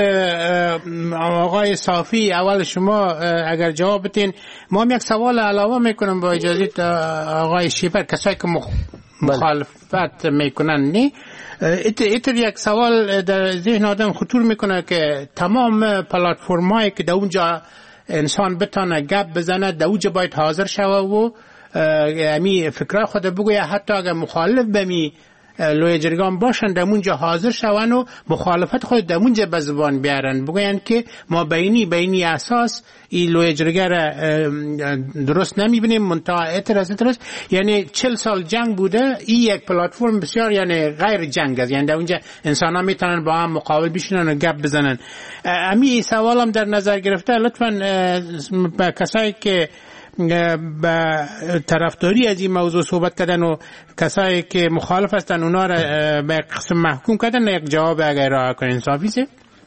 آقای صافی اول شما اگر جواب بدین. ما هم یک سوال علاوه میکنم با اجازه آقای شیبر، کسایی که مخالفت میکنن نه ایتر یک سوال در ذهن آدم خطور میکنه که تمام پلتفرمایی که در اونجا انسان بتانه گپ بزنه در اونجا باید حاضر شوه و امی فکر خود بگویه، حتی اگر مخالف بمی لوی جرگان باشن در اونجا حاضر شون و مخالفت خود در اونجا به زبان بیارن، بگوین که ما بینی اساس این لوی جرگه را درست نمیبینیم، منتها اعتراض. یعنی 40 سال جنگ بوده، این یک پلتفرم بسیار یعنی غیر جنگ است، یعنی در اونجا انسان ها میتونن با هم مقابل بشینن و گپ بزنن. امی سوالم در نظر گرفته لطفاً به کسایی که به طرفداری از این موضوع صحبت کردن و کسایی که مخالف هستن اونا را به قسم محکوم کردن، یک جواب اگر را کنین. صافی سه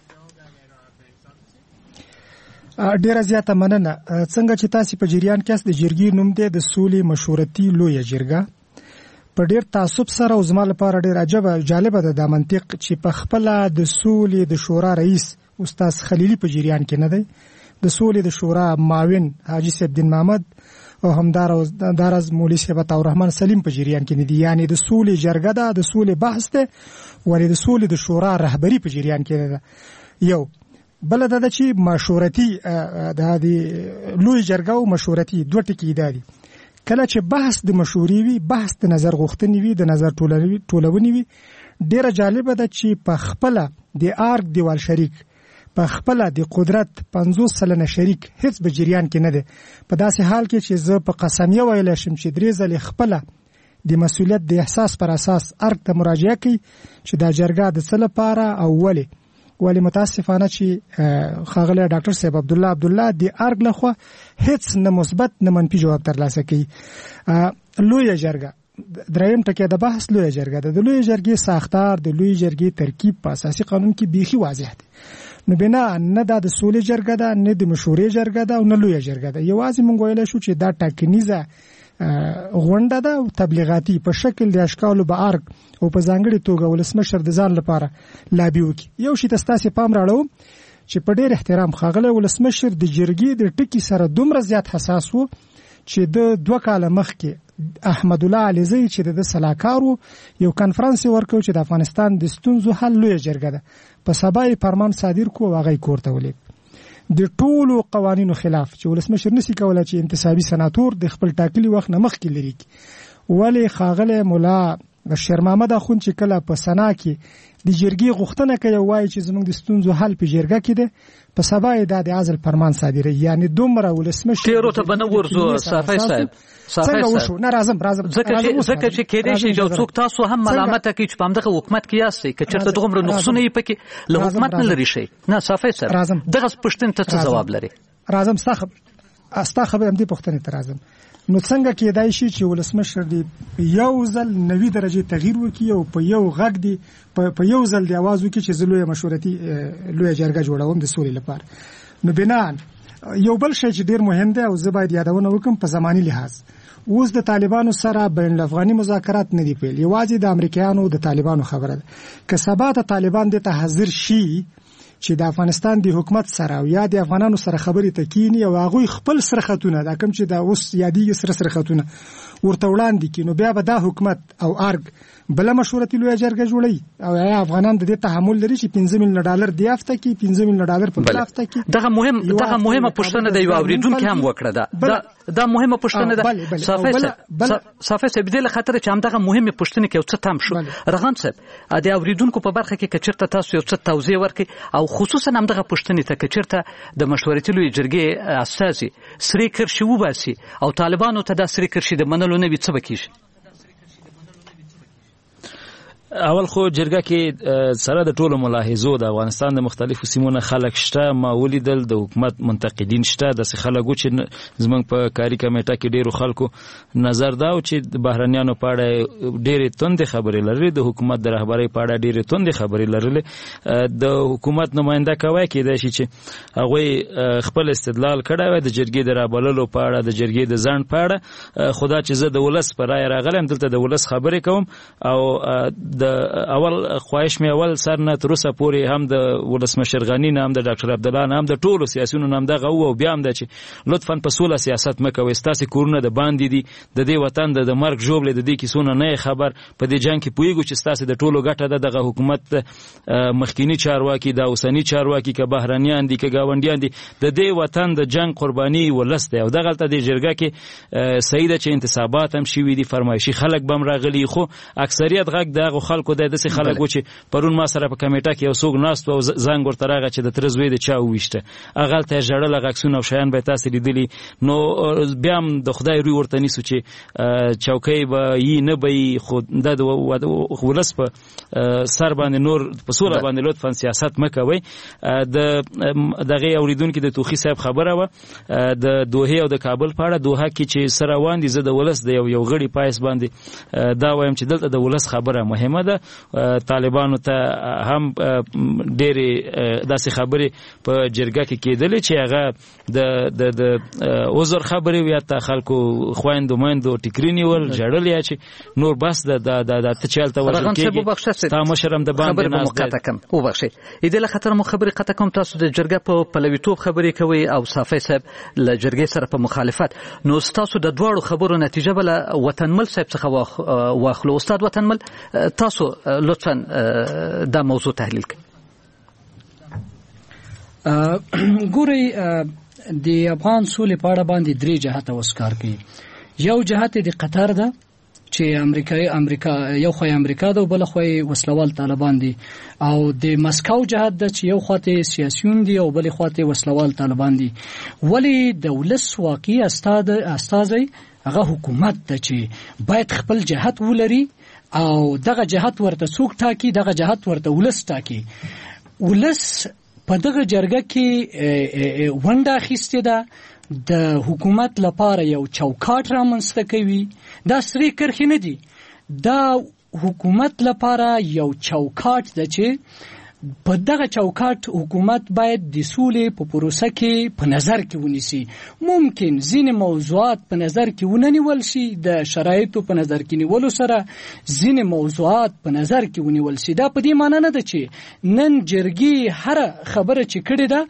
ډیره زیاته مننه. څنګه چې تاسو په جریان کې د جرګې نوم دی د سولې مشورتي لویه جرګه، په ډیر تعصب سره او زما لپاره ډیر عجبه جالبه ده د منطق چې په خپل د سولې د شورا رئیس استاد خلیلی په جریان کې نه دی، د سولې د شورا معاون حاجی سیف الدین محمد او همدارز مولوی صاحب عطاالرحمن سلیم په جریان کې نه دي. یعنی د سولې جرګه ده، د سولې بحث ده، ولې د سولې د شورا رهبری په جریان کې نه ده. یو بل دا چې مشورتي د لوی جرګه او مشورتي دوه ټکي دي. کله چې بحث د مشوري وي، بحث د نظر غوښتنې وي، د نظر ټولونې وي، ډیره جالبه ده چې په خپل د آرګ دیوال شریک په خپل د قدرت 50 سلنه شریک هیڅ به جریان کې نه ده. په داسې حال کې چې زه په قسمیه ویل شم چې درې ځلې خپل د مسؤلیت د احساس پر اساس ارګ ته مراجعه کوي چې دا جرګه د څه لپاره او ولی متاسفانه چې خاغله ډاکټر صاحب عبدالله د ارګ لخوا هیڅ نه مثبت نه منفي جواب ترلاسه کوي. لویه جرګه دریم ټکی د بحث لویه جرګه ده. د لویه جرګې ساختار، د لویه جرګې ترکیب په اساسي قانون کې بیخي واضح دی. نو بنا نه د سولې جرګه ده، نه د مشورې جرګه ده او نه لویه جرګه ده. یوازې مونږ ویل شو چې دا ټاکنیزه غونډه ده او تبلیغاتي په شکل د اشکالو به ارګ او په ځانګړي توګه ولسمشر د ځان لپاره لابي وکړي. یو شی تاسو پام راړو چې په ډېر احترام خاغله ولسمشر د جرګې د ټکی سره دومره زیات حساس وو چې د 2 کال مخکې احمد الله علیزی چې د صلاحکارو یو کانفرنس ورکړ چې د افغانستان د ستونزو حل لوی جرګه ده په سبا یې فرمان صادر کو واغې کوړته ولید د ټولو قوانینو خلاف چې ولسمشر نسی کولای چې انتصابي سناتور د خپل ټاکلي وخت نه مخکې لري ولی خاغله مولا بشیر محمد اخوند چې کله په سنا کې د جرګې غوښتنه کوي وایي چې زموږ د ستونزو حل په جرګه کې ده په سبا یې د عزل فرمان صادره یعنی دومره ولسمشر تیرو ته بنه ورزو صافی صاحب څنګه وشو نه راځم ځکه چې کېدې شي یو څوک تاسو هم ملامت کوي چې په همدغه حکومت کې یاستئ که چېرته دغومره نقصونه یې پکې له حکومت نه لري شي نه صافی صاحب دغه پوښتنې ته څه ځواب لري راځم ستا خبره هم دې پوښتنې ته راځم نو څنګه کېدای شي چې ولسمشر دی یو ځل 90 درجه تغییر وکړي او په یو غږ دی په یو ځل دی आवाज وکړي چې زلوې مشورتي لوی جرګه جوړوم د سولې لپاره نو بنان یو بل شی چې ډیر مهم دی او زه باید یادونه وکم په زماني لحاظ اوس د طالبانو سره بین الافغاني مذاکرات نه دی پیل یوازې د امریکایانو د طالبانو خبره ده که سبا د طالبان د حاضر شي چې د افغانستان د حکومت سره او یا د افغانانو سره خبرې تکینی او هغه خپل سرختونه دا کوم چې د اوس یادی سرختونه ورته وړاندې کینو بیا به دا حکومت او ارګ بل مشورتي لوی جرګه جوړي او یا افغانان د دې تحمل لري چې 15 میلیون ډالر دی هفته کې 15 میلیون ډالر په هفته کې دغه مهمه پوښتنه د یو اوریدونکو هم وکړه دا مهمه پوښتنه ده صافي صاحب دې له خاطر چې هم دغه مهمه پوښتنه کې څه تام شو رغم صاحب د اوریدونکو په برخه کې کچرته تاسو یو څه توضیح ورکړي او خصوصا هم دغه پوښتنه ته کچرته د مشورتي لوی جرګې اساسي سری کرشي وباسي او طالبانو ته د سری کرشي د منلو نه وي څه وکړي اول خو جرګه کې سره د ټولو ملاحظو د افغانستان د مختلفو سیمونو خلک شته ما ولیدل د حکومت منتقدین شته د خلکو چې زمونږ په کاری کمیټه کې ډیرو خلکو نظر دا او چې د بهرنیانو په اړه ډیرې توندې خبرې لري د حکومت د رهبرۍ په اړه ډیرې توندې خبرې لري د حکومت نماینده کوي کېدای شي چې هغه خپل استدلال کړی وي د جرګې د رابللو په اړه د جرګې د ځنډ په اړه خدا چې زه د ولس په رای راغلم دلته د ولس خبرې کوم او د اول خواهش مې اول سر نه تر اوسه پورې هم د ولسمشر غنی نه هم د ډاکټر عبدالله نه هم د ټولو سیاسيونو نه هم دغه او بیا هم د چې لطفا په سوله سیاست مکوئ ستاسو کورونه د باندې دي د دې وطن د مرګ ژوبلې د دې کیسونه نه خبر په دې جنگ کې پویګو چې ستاسو د ټولو ګټه ده دغه حکومت مخکینی چارواکي د اوسنی چارواکي که بهرنیان دي که گاونډیان دي د دې وطن د جنگ قرباني ولسته او دغه ته د جرګه کې سعید چې انتصابات هم شوي دي فرمایشي خلک بم راغلي خو اکثریت غږ دغه خلکو د دسي خلکو چې پرون ما سره په کمیټه کې یو څوک ناست او زنګ ورته راغی چې د ترزوی د چا وښته اغل ته جړل غاکسونه او شیان به تاسو لیدلی نو بیا هم د خدای روی ورته نیسو چې چوکۍ به یې نه به خو د ولس په سر باندې نور په سوله باندې لطفا سیاست مکوي د دغه اوریدونکو د توخی صاحب خبره و د دوحه او د کابل په اړه دوحه کې چې سره وان دي زه د ولس د یو غړي پایس باندې دا وایم چې دلته د ولس خبره مهمه ده طالبانو ته هم ډېرې داسې خبرې په جرګه کې کېدلې چې هغه د عذر خبرې وي حتی خلکو خویندو میندو ټیکري نیول ژړل یا چې نور بس د ته چې هلته وژل کېږي ستا مشر هم د باندې ناست دی وبخښئ دې له خاطره مو خبرې قطع کوم تاسو د جرګه په پلویتوب خبرې کوئ او صافی صاحب له جرګې سره په مخالفت نو ستاسو د دواړو خبرو نتیجه به له وطنمل صاحب څخه واخلو استاد وطنمل تاسو لطفا دا موضوع تحلیل کړئ ګورئ د افغان سولې په اړه باندې درې جهته وسکار کوي یو جهت د قطر ده چې امریکا یو خو امریکا ده او بل خو وسلوال طالبان دي او د مسکو جهت ده چې یو خواته سیاسيون دي او بل خواته وسلوال طالبان دي ولی د ولس واقعي استازي هغه حکومت ده چې باید خپل جهت ولري او دغه جهت ورته څوک ټاکي دغه جهت ورته ولس ټاکي ولس په دغه جرګه کې ونډه اخیستې ده د حکومت لپاره یو چوکاټ رامنځته کوي دا سری کرښې نه دي دا حکومت لپاره یو چوکاټ ده چې په دغه چوکاټ حکومت باید د سولې په پروسه کې په نظر کې ونیسي ممکن ځینې موضوعات په نظر کې ونیول شي د شرایطو په نظر کې نیولو سره ځینې موضوعات په نظر کې ونیول شي دا په دې معنی نه ده چې نن جرګې هر خبره چې کړې ده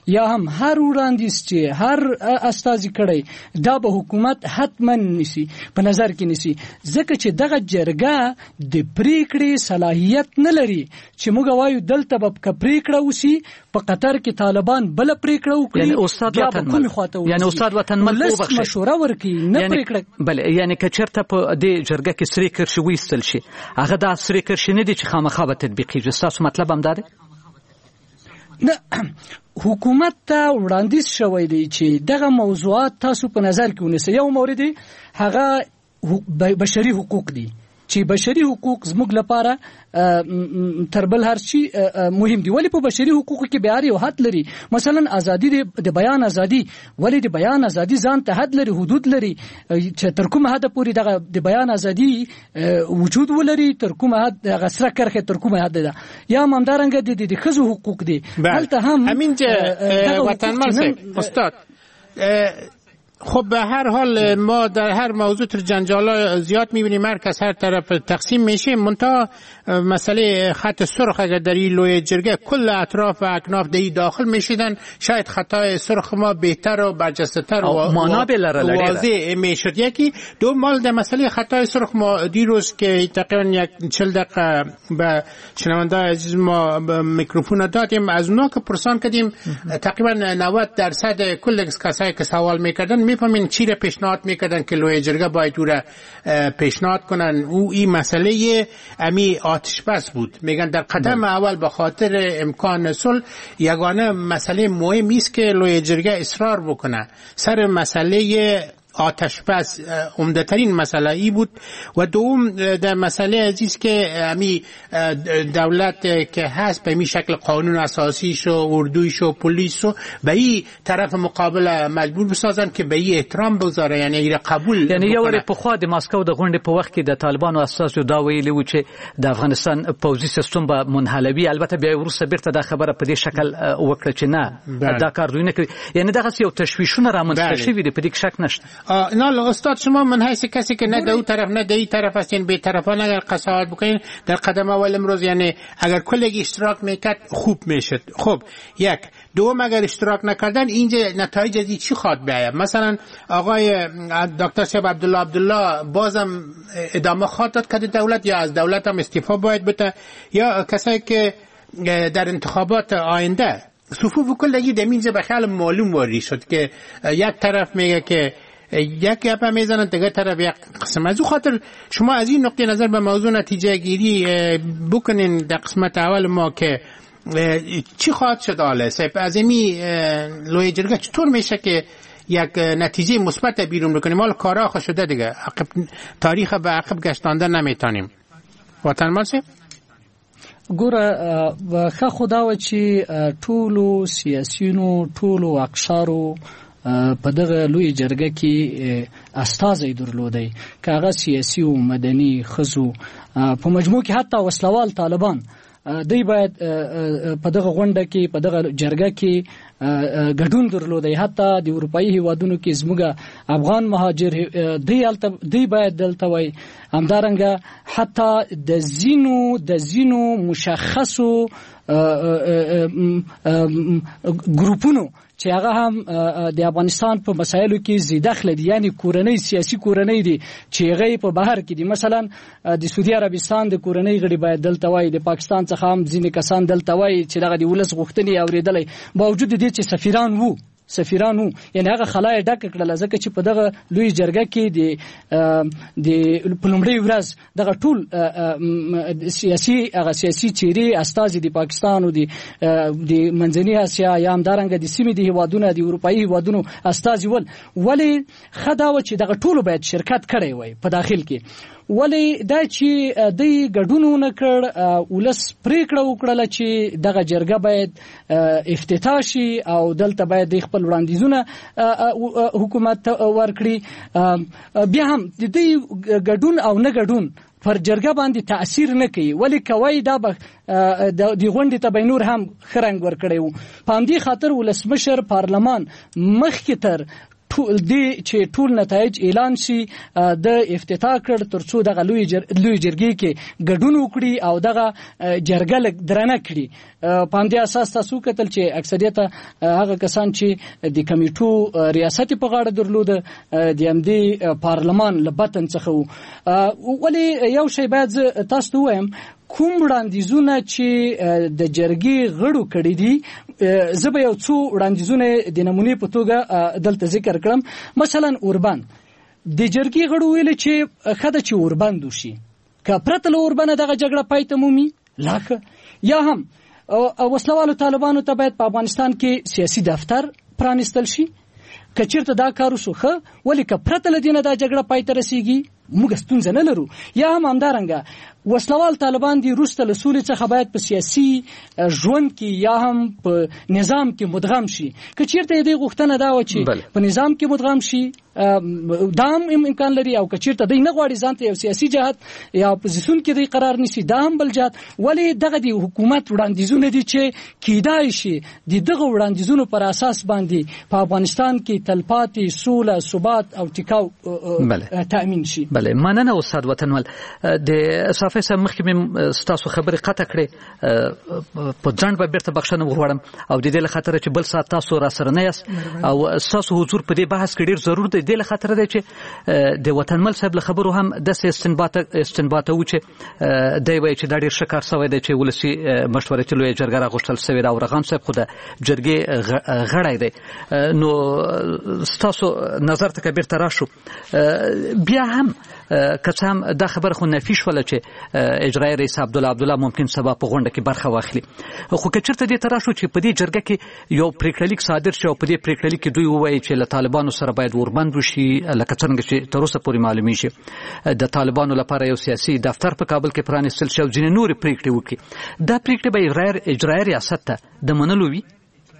یا هم هر وړاندیز چې هر استازي کړی دا به حکومت حتما نسی په نظر کې نسی، ځکه چې دغه جرګه د پریکړې صلاحیت نه لري چې موږ وایو دلته به پریکړه وسی په قطر کې طالبان بل پریکړه وکړي. یعنی استاد وطنمل، یعنی استاد وطنمل وبخښي مشوره ورکړي نه پریکړه. بل یعنی که چېرته په دې جرګه کې سری کرشي وایستل شي، هغه دا سری کرشي نه دي چې خامخا به تطبیقیږي. ستاسو مطلب هم دا دی؟ نه، حکومت ته وړاندیز شوی دی چې دغه موضوعات تاسو په نظر کې ونیسئ. یو مورد هغه بشري حقوق دي چې بشري حقوق زموږ لپاره تر بل هر شي مهم دي. ولی په بشري حقوقو کې بیا یو حد لري. مثلا ازادي د بیان ازادي، ولی د بیان ازادي ځان ته حد لري، حدود لري چې تر کومه حد پورې دغه د بیان ازادي وجود ولري، تر کومه حد دغه سره کرخه تر کومه حد ده. یا همدارنګه د ښځو حقوق دي. هلته هم همین چې وطنمل استاد خب به هر حال ما در هر موضوع تر جنجالا زیاد میبینیم، مرکز هر طرف تقسیم میشه. منتها مسئله خط سرخ اگر در این لوی جرگه کل اطراف و اکناف در داخل میشیدن، شاید خطای سرخ ما بهتر و برجسته‌تر و واضح میشد. یکی دو مال در مسئله خطای سرخ ما دیروز که تقریبا 40 دقیقه به شنونده‌های عزیز ما میکروفون دادیم، از اونا که پرسان کردیم تقریبا 90% کل کسایی که سوال میکردن میفهمین چی را پیشنهاد میکردن که لوی جرگه باید او را پیشنهاد کنن. او این مسئله امی آتش بس بود. میگن در قدم اول به خاطر امکان صلح یگانه مسئله مهمی است که لوی جرگه اصرار بکنه سر مسئله آتش بس عمده‌ترین مسئله ای بود. و دوم در مسئله عزیز که امی دولت که هست به می شکل قانون اساسیش و اردویش و پلیس و به این طرف مقابل مجبور بسازن که به این احترام بگذاره، یعنی ایره قبول. یعنی یو وری په خوا د ماسکو د غونډې په وخت کې د طالبانو اساسو دا ویلي و چې د افغانستان پوځي سیستم به منحلوي. البته بیا وروسته بیرته دا خبره په دې شکل وکړه چې نه دا کار دوی نه کوي. یعنی دغه یو تشویشونه رامنځته شوي دي، په دې کې شک نشته. نه استاد، شما من حیث کسی که نه دو طرف نه دی طرف هستین، به طرفان اگر قضاوت بکنین در قدم اول امروز، یعنی اگر کلگی اشتراک میکرد خوب میشد. خب یک دوم اگر اشتراک نکردن اینجا نتایج از چی خواهد بیاید؟ مثلا آقای دکتر صاحب عبدالله بازم ادامه خواهد داد که دولت، یا از دولت هم استعفا باید بده، یا کسایی که در انتخابات آینده صفوف کلگی در اینجا به خیال معلوم واری شد که یک طرف میگه که یک گپ میزنن، دیگه طرف یک قسم. از او خاطر شما از این نقطه نظر به موضوع نتیجه گیری بکنین در قسمت اول ما که چی خواهد شد حالا از این لوی جرگه چطور میشه که یک نتیجه مثبت بیرون بکنیم؟ حالا کارا خو شده دیگه، تاریخ به عقب گشتانده نمیتونیم. وطنمل صاحب ګوره ښه خو دا و چې ټولو سیاسیونو ټولو اقشارو په دغه لوی جرګه کې استازي درلودي، که هغه سیاسي او مدني ښځو په مجموع کې حتی وسلوال طالبان، دوی باید په دغه غونډه کې په دغه جرګه کې ګډون درلودي. حتی د اروپאי هیوادونو کې زموږ افغان مهاجر دوی باید دلته وای. همدارنګه حتی د زینو مشخصو ګروپونو چې هغه هم د افغانستان په مسایلو کې زیدخل دي، یعنی کورنۍ سیاسي کورنۍ دي چې هغه په بهر کې دي. مثلا د سعودي عربستان د کورنۍ غړي باید دلته وای، د پاکستان څخه هم ځینې کسان دلته وای چې دغه د ولس غوښتنې اوریدلې، باوجود دې چې سفیران وو، یعنی هغه خلای ډک کړل ځکه چې په دغه لوی جرګه کې د پلمړی ورځ دغه ټول سیاسي چیرې استازي د پاکستان او د منځنۍ اسیا یا همدارنګه د سیمې د هیوادونو د اروپאי هیوادونو استازي ولې خداوه چې دغه ټول باید شرکت کړي وای په داخل کې. ولی دا چې د ګډونو نکړ ولس پریکړه وکړه چې دغه جرګه باید افتتاح شي او دلته باید د خپل وړاندیزونه حکومت ورکړي. بیا هم د دې ګډون او نه ګډون پر جرګه باندې تاثیر نه کوي، ولی کوي دا به د غونډې ته بینور هم خرنګ ورکړي وو. په همدې خاطر ولسمشر پارلمان مخکې تر ټول نتایج اعلان شي د افتتاح کړ ترڅو دغه لوی جرګې کې ګډون وکړي او دغه جرګه لږ درنه کړي. په همدې اساس تاسو کتل چې اکثریت هغه کسان چې د کمیټو ریاست په غاړه درلود د همدې پارلمان له بطن څخه وو. ولی یو شی باید تاسو ته وایم، کوم وړاندیزونه چې د جرګې غړو کړي دي، زه به یو څو وړاندیزونه د نمونې په توګه دلته ذکر کړم. مثلا اوربند د جرګې غړو ویل چې خدای چې اوربند وشي، که پرته له اوربند دغه جګړه پای ته مومي لاکه، یا هم وسلوالو طالبانو ته باید په افغانستان کې سیاسي دفتر پرانستل شي. که چیرته دا کار وشو ښه، ولی که پرته له دینه دا جګړه پای ته رسیږي موږ ستونزه نه لرو. یا هم همدارنګه وسلوال طالبان دي وروسته له سولې څخه باید په سیاسي ژوند کې یا هم په نظام کې مدغم شي. که چیرته دې غوښتنه دا و چې په نظام کې مدغم شي دا هم امکان لري، او که چیرته دې نه غواړي ځان ته یو سیاسي جهت یا اپوزیسیون کې دې قرار نیسي دا هم بل جهت. ولی دغه د حکومت وړاندیزونه دي چې کیدای شي دغه وړاندیزونو پر اساس باندې په افغانستان کې تلپاتې سوله، ثبات او ټیکاو تأمین شي. بله، مننه استاد وطنوال. د صافی صاحب مخکې مې ستاسو خبرې قطع کړې، په ځنډ به بیرته بخښنه وغواړم او د دې له خاطره چې بل ساعت تاسو را سره نه یاست او ستاسو حضور په دې بحث کې ډېر ضرور دی. د دې له خاطره دی چې د وطنمل صاحب له خبرو هم داسې استنباط و چې دی وایي چې دا ډېر ښه کار سوی دی چې ولسي مشورتي لویه جرګه راغوښتل سوې ده او رغام صاحب خو د جرګې غړی دی. نو ستاسو نظر ته که بیرته راشو، بیا هم که څه هم دا خبره خو نفي شوله چې اجرایي رئیس عبدالله ممکن سبا په غونډه کې برخه واخلي، خو که چېرته دې ته راشو چې په دې جرګه کې یو پرېکړه لیک صادر شي او په دې پرېکړه لیک کې دوی ووایي چې له طالبانو سره باید وربند وشي، لکه څنګه چې تر اوسه پورې معلومیږي د طالبانو لپاره یو سیاسي دفتر په کابل کې پرانیستل شي او ځینې نورې پرېکړې وکړي، دا پرېکړې به اجرایي ریاست ته د منلو وي.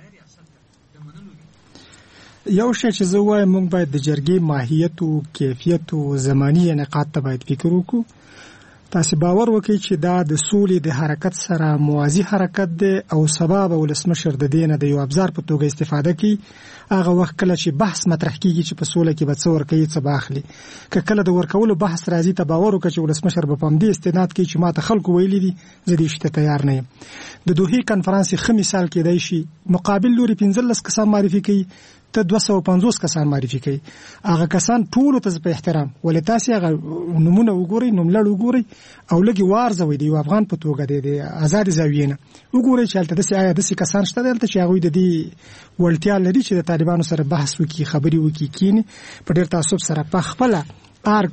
یو شی چې زه وایم موږ باید د جرګې ماهیت او کیفیت او زماني انعقاد ته باید فکر وکړو. تاسو باور وکړئ چې دا د سولې د حرکت سره موازی حرکت دی او سبب ولسمشر د دینه د یو ابزار په توګه استفاده کوي. هغه وخت کله چې بحث مطرح کیږي چې په سوله کې به څه ورکوي څه به اخلي، که کله د ورکولو بحث راځي ته باور وکړه چې ولسمشر به په همدې استناد کوي چې ما ته خلکو ویلي دي، زه دې شي ته تیار نه یم. د دوحې کنفرانس ښه مثال کېدای شي، مقابل لوري 15 کسان معرفي کوي، ته 250 کسان معرفي کوي. هغه کسان ټول ته په احترام ولې تاسو هغه نمونه وګورئ، نوملړ وګورئ او لګي وارزوي دی افغان په توګه دی آزاد زاویه نه وګورئ چې هلته داسې کسان شته دلته چې هغه د دې ولټیا لري چې د طالبانو سره بحث وکړي، خبري وکړي، کینی په ډېر تعصب سره په خپل ارګ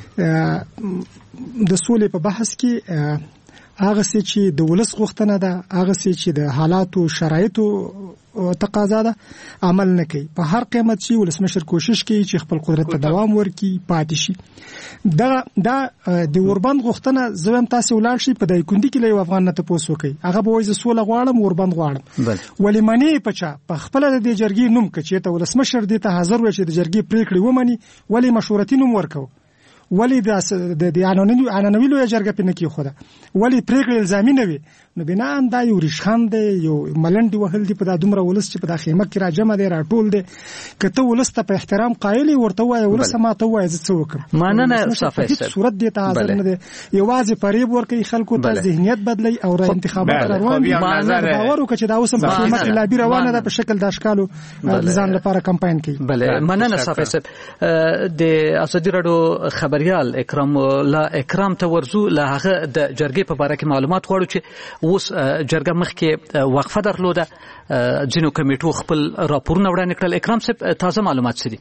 د سولې په بحث کې هغه چې د ولس غوښتنه ده، هغه چې د حالاتو شرایطو تقاضا ده عمل نه کوي. په هر قیمت چې ولسمشر کوشش کوي چې خپل قدرت ته دوام ورکړي، پاتې شي. دا د اوربند غوښتنه زویم تاسو ولاړ شي په دای کندي کې له افغان نه تاسو کوي، هغه به وایي سوله غواړم، اوربند غواړم، ولې منی پچا په خپل د جرګې نوم کې چې ته ولسمشر دې ته حاضر وي چې د جرګې پریکړې ومني، ولې مشورتي نوم ورکو، ولی د عنعنوي لویه جرګه په نکی خوده، ولی پریکړه الزامي نه وي. نو بنان دا یو ریشخان دی، یو ملنډي وهل دی په دا دومره ولس چې په دا خیمه کې راجمه دی، راټول دی. کته ولس ته په احترام قایل ورته وایي ولس ما ته وایي څه وکم، مننه صافی صاحب. صورت دی ته حاضر نه دی، یوازې فریب ورکوي خلکو ته، ذهنیت بدلی او را انتخابات روان دي. باور وکړه چې دا اوس په خیمه کې لابي روانه ده په شکل د اشکالو ځان لپاره کمپاین کوي. بله، مننه صافی صاحب. د ازادي راډیو خبريال اکرام ته ورزو له هغه د جرګې په اړه کې معلومات غواړو چې اوس جرګه مخکې وقفه درلوده، ځینو کمیټو خپل راپورونه وړاندې کړل. اکرام صاحب تازه معلومات څه دي؟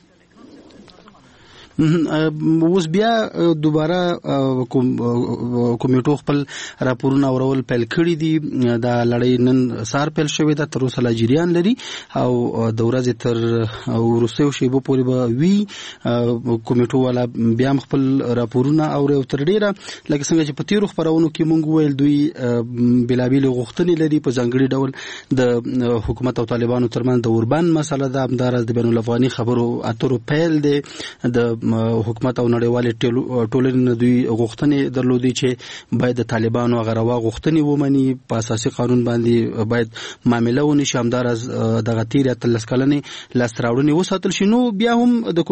اوس بیا دوباره کمیټو خپل راپورونه اورول پیل کړي دي. دا لړۍ نن سار پیل شوې ده، تر اوسه لا جریان لري او د ورځې تر وروستیو شیبو پورې به وي. کمیټو والا بیا خپل راپورونه اوري او تر ډیره لکه څنګه چې په تیرو خبرونو کې مونږ ویل دوی بلابل غوښتنې لري په ځانګړي ډول د حکومت او طالبانو ترمنځ د اوربند مسله ده، همدارس د بین الافغاني خبرو اترو پیل دی، د حکومت او نړیوال ټولنې دوی غوښتنې درلودي چې باید د طالبانو غروا غوښتنې ومني په اساسي قانون باندې باید معاملې ونشي همدار از دغه تیر تلس کلنې لاستراوړنې وساتل شي. نو بیا هم د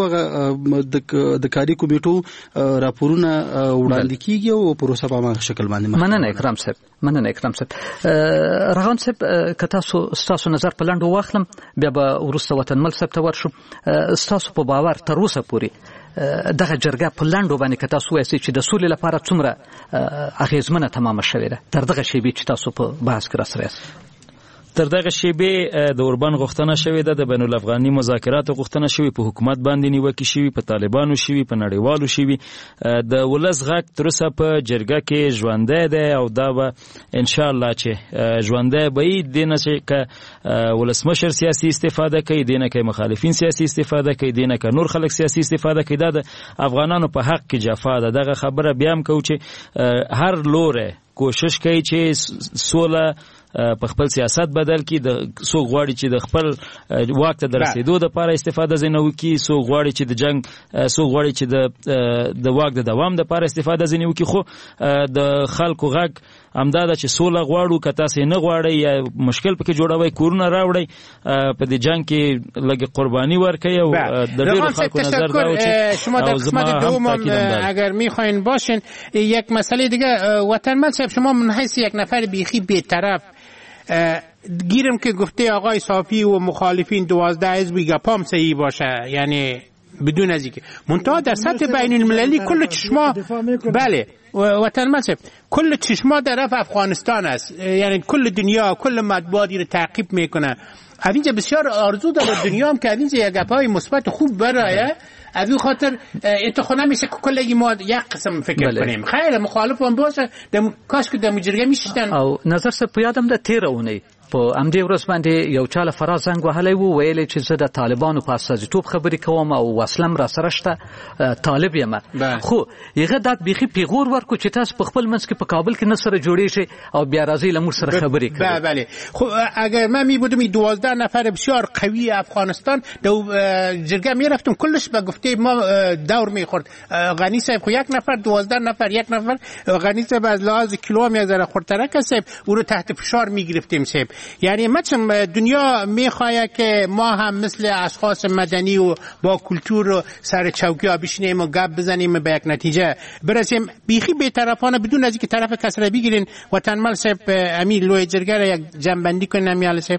کمیټو د کاري کمیټو راپورونه وړاندې کیږي او پروسه په ماغه شکل باندې مننه اکرام صاحب رغان صاحب کته تاسو نظر په لاندو واخلم بیا به ورسته وطنمل صاحب ته ورشو. تاسو په باور تر اوسه پورې دغه جرګه په لاندو باندې کته تاسو وایي چې د سولې لپاره څومره اغیزمنه تمامه شوې ده تر دغه شی به چې تاسو په بحث کې راسره تر دغه شیبه د اوربان غوښتنه شوې ده د بین الافغاني مذاکرات غوښتنه شوې په حکومت باندې نیوکه شوې په طالبانو شوې په نړیوالو شوې د ولس غږ تر اوسه په جرګه کې ژوندی دی او دا به ان شاء الله چې ژوندی به دینه چې ولسمشر سیاسي استفاده کوي دینه کې مخالفین سیاسي استفاده کوي دینه کې نور خلک سیاسي استفاده کوي دا د افغانانو په حق کې جفا ده. دغه خبره بیا هم کوي چې هر لوره کوشش کوي چې سوله په خپل سیاست بدل کی د سو غواړي چې د خپل وخت ته رسیدو د لپاره استفاده زینو کی سو غواړي چې د جنگ سو غواړي چې د وخت د دوام د لپاره استفاده زینو کی خو د خلکو غږ امداده چې سوله غواړو کته سي نه غواړي یا مشکل پکې جوړوي کورونه راوړي په دې جنگ کې لګي قرباني ورکړي او د ډیرو خلکو نظر دا و چې شما در قسمت دوم اگر میخواین باشین یک مسئله دیگه وطنمل صاحب شما من حیث یک نفر بیخی بی‌طرف گیرم که گفته آقای صافی و مخالفین 12 حزبی گپام صحیح باشه یعنی بدون از اینکه منتها در سطح بین المللی کل چشما بله وطنمل صاحب کل چشما در افغانستان است یعنی کل دنیا کل مطبوعاتی رو تعقیب میکنه. اینجا بسیار آرزو داره دنیا هم که اینجا یک گپای مثبت خوب برایه از این خاطر اتخاذ نمیشه که کلگی ما یک قسم فکر کنیم خیلی مخالف هم باشه کاش که د مجرګه میشتن او نظر څه په یادم ده 13 اونۍ په امدې ورځ باندې یو چاله فراز زنګ وهلی وو ویلې چې زه د طالبانو په استازیتوب خبرې کوم او وسلم را سره شته طالب یم خو هغه د بیخي پیغور ورکو چې تاسو په خپل منځ کې په کابل کې نه سره جوړې شي او بیا راځي لمر سره خبرې کوي. بله خب اگر من می بودم 12 نفر بسیار قوی افغانستان دو جرگه می رفتم کلش به گفته ما دور می خورد. غنی صاحب خو یک نفر 12 نفر یک نفر غنی صاحب از لحاظ کیلو می ذره خردترک صاحب او رو تحت فشار می گرفتیم صاحب. یعنی مثلا دنیا میخواد که ما هم مثل اشخاص مدنی و با کلتور و سر چوکی ها بشینیم و گپ بزنیم به یک نتیجه برسیم بیخی بی‌طرفانه بدون از اینکه طرف کس را بگیرین. وطنمل صاحب امیر لوی جرګه را یک جنبندی کنه امیال صاحب.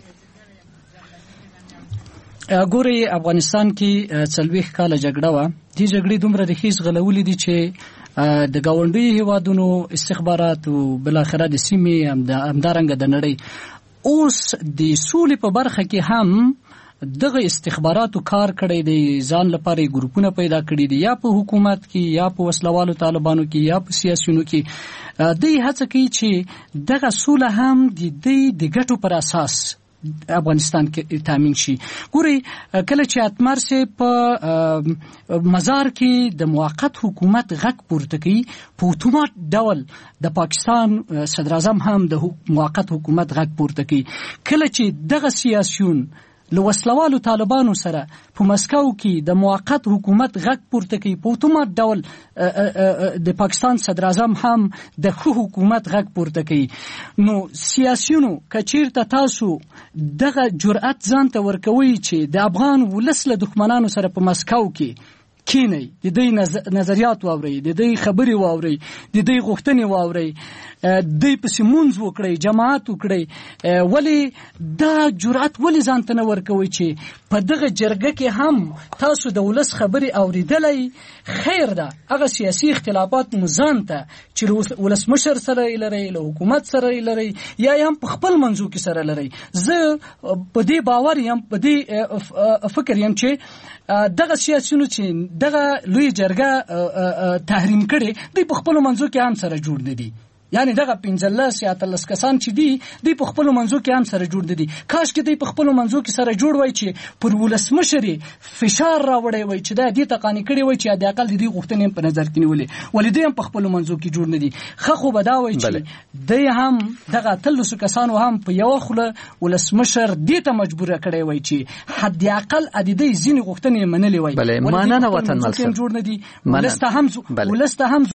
ګوري افغانستان کې 40 کال جګړه و دي جګړې دومره رخیص غلولې دي چې د گاونډي هیوادونو استخبارات او بل اخره د سیمې همدارنګ د نړۍ اوس د سولې په برخه کې هم دغه استخباراتو کار کړی دی ځان لپاره ګروپونه پیدا کړي دي یا په حکومت کې یا په وسلوالو طالبانو کې یا په سیاسيونو کې دوی هڅه کوي چې دغه سوله هم د ګټو پر اساس افغانستان کې تامین شي. ګوري کله چې اتمر سي په مزار کې د موقت حکومت غږ پورته کوي په اتومات ډول د پاکستان صدر اعظم هم د موقت حکومت غږ پورته کوي. کله چې دغه سیاسيون له وسلوالو طالبانو سره په مسکو کې د موقت حکومت غږ پورته کوي په اتومات ډول د پاکستان صدر اعظم هم د حکومت غږ پورته کوي. نو سیاسيونو کچیرته تاسو دغه جرأت ځان ته ورکوي چې د افغان ولس له دښمنانو سره په مسکو کې کینی د دې نظریات واوري د دې خبري واوري د دې غوښتنې واوري د پس مونږ وکړي جماعت وکړي ولی دا جرأت ولی ځان ته نه ورکوي چې په دغه جرګه کې هم تاسو د ولس خبري اوریدلې خیر ده هغه سیاسي اختلافات مزان ته چې ولسمشر سره لري له حکومت سره لري یا هم په خپل منځو کې سره لري. زه په دې باور یم په دې فکر یم چې دغه سیاسيونو چې دغه لوی جرګه تحریم کړي دوی په خپل منځو کې هم سره جوړ دي یعنی دغه 15 یا 13 کسان چې دی په خپل منځو کې هم سره جوړ دي. کاش کې دی په خپل منځو کې سره جوړ وای چې پر ولسمشر فشار راوړی وای چې دا دې تقانی کړی وای چې د اقل دې غوښتنې په نظر کې نیولې ولې دې په خپل منځو کې جوړ نه دي. خو به دا وای چې دی هم دغه 13 کسان هم په یو خله ولسمشر دې ته مجبور کړی وای چې حد اقل د دې ځینې غوښتنې منلې وای. بله مننه وطن ملسر جوړ نه دي ولسته هم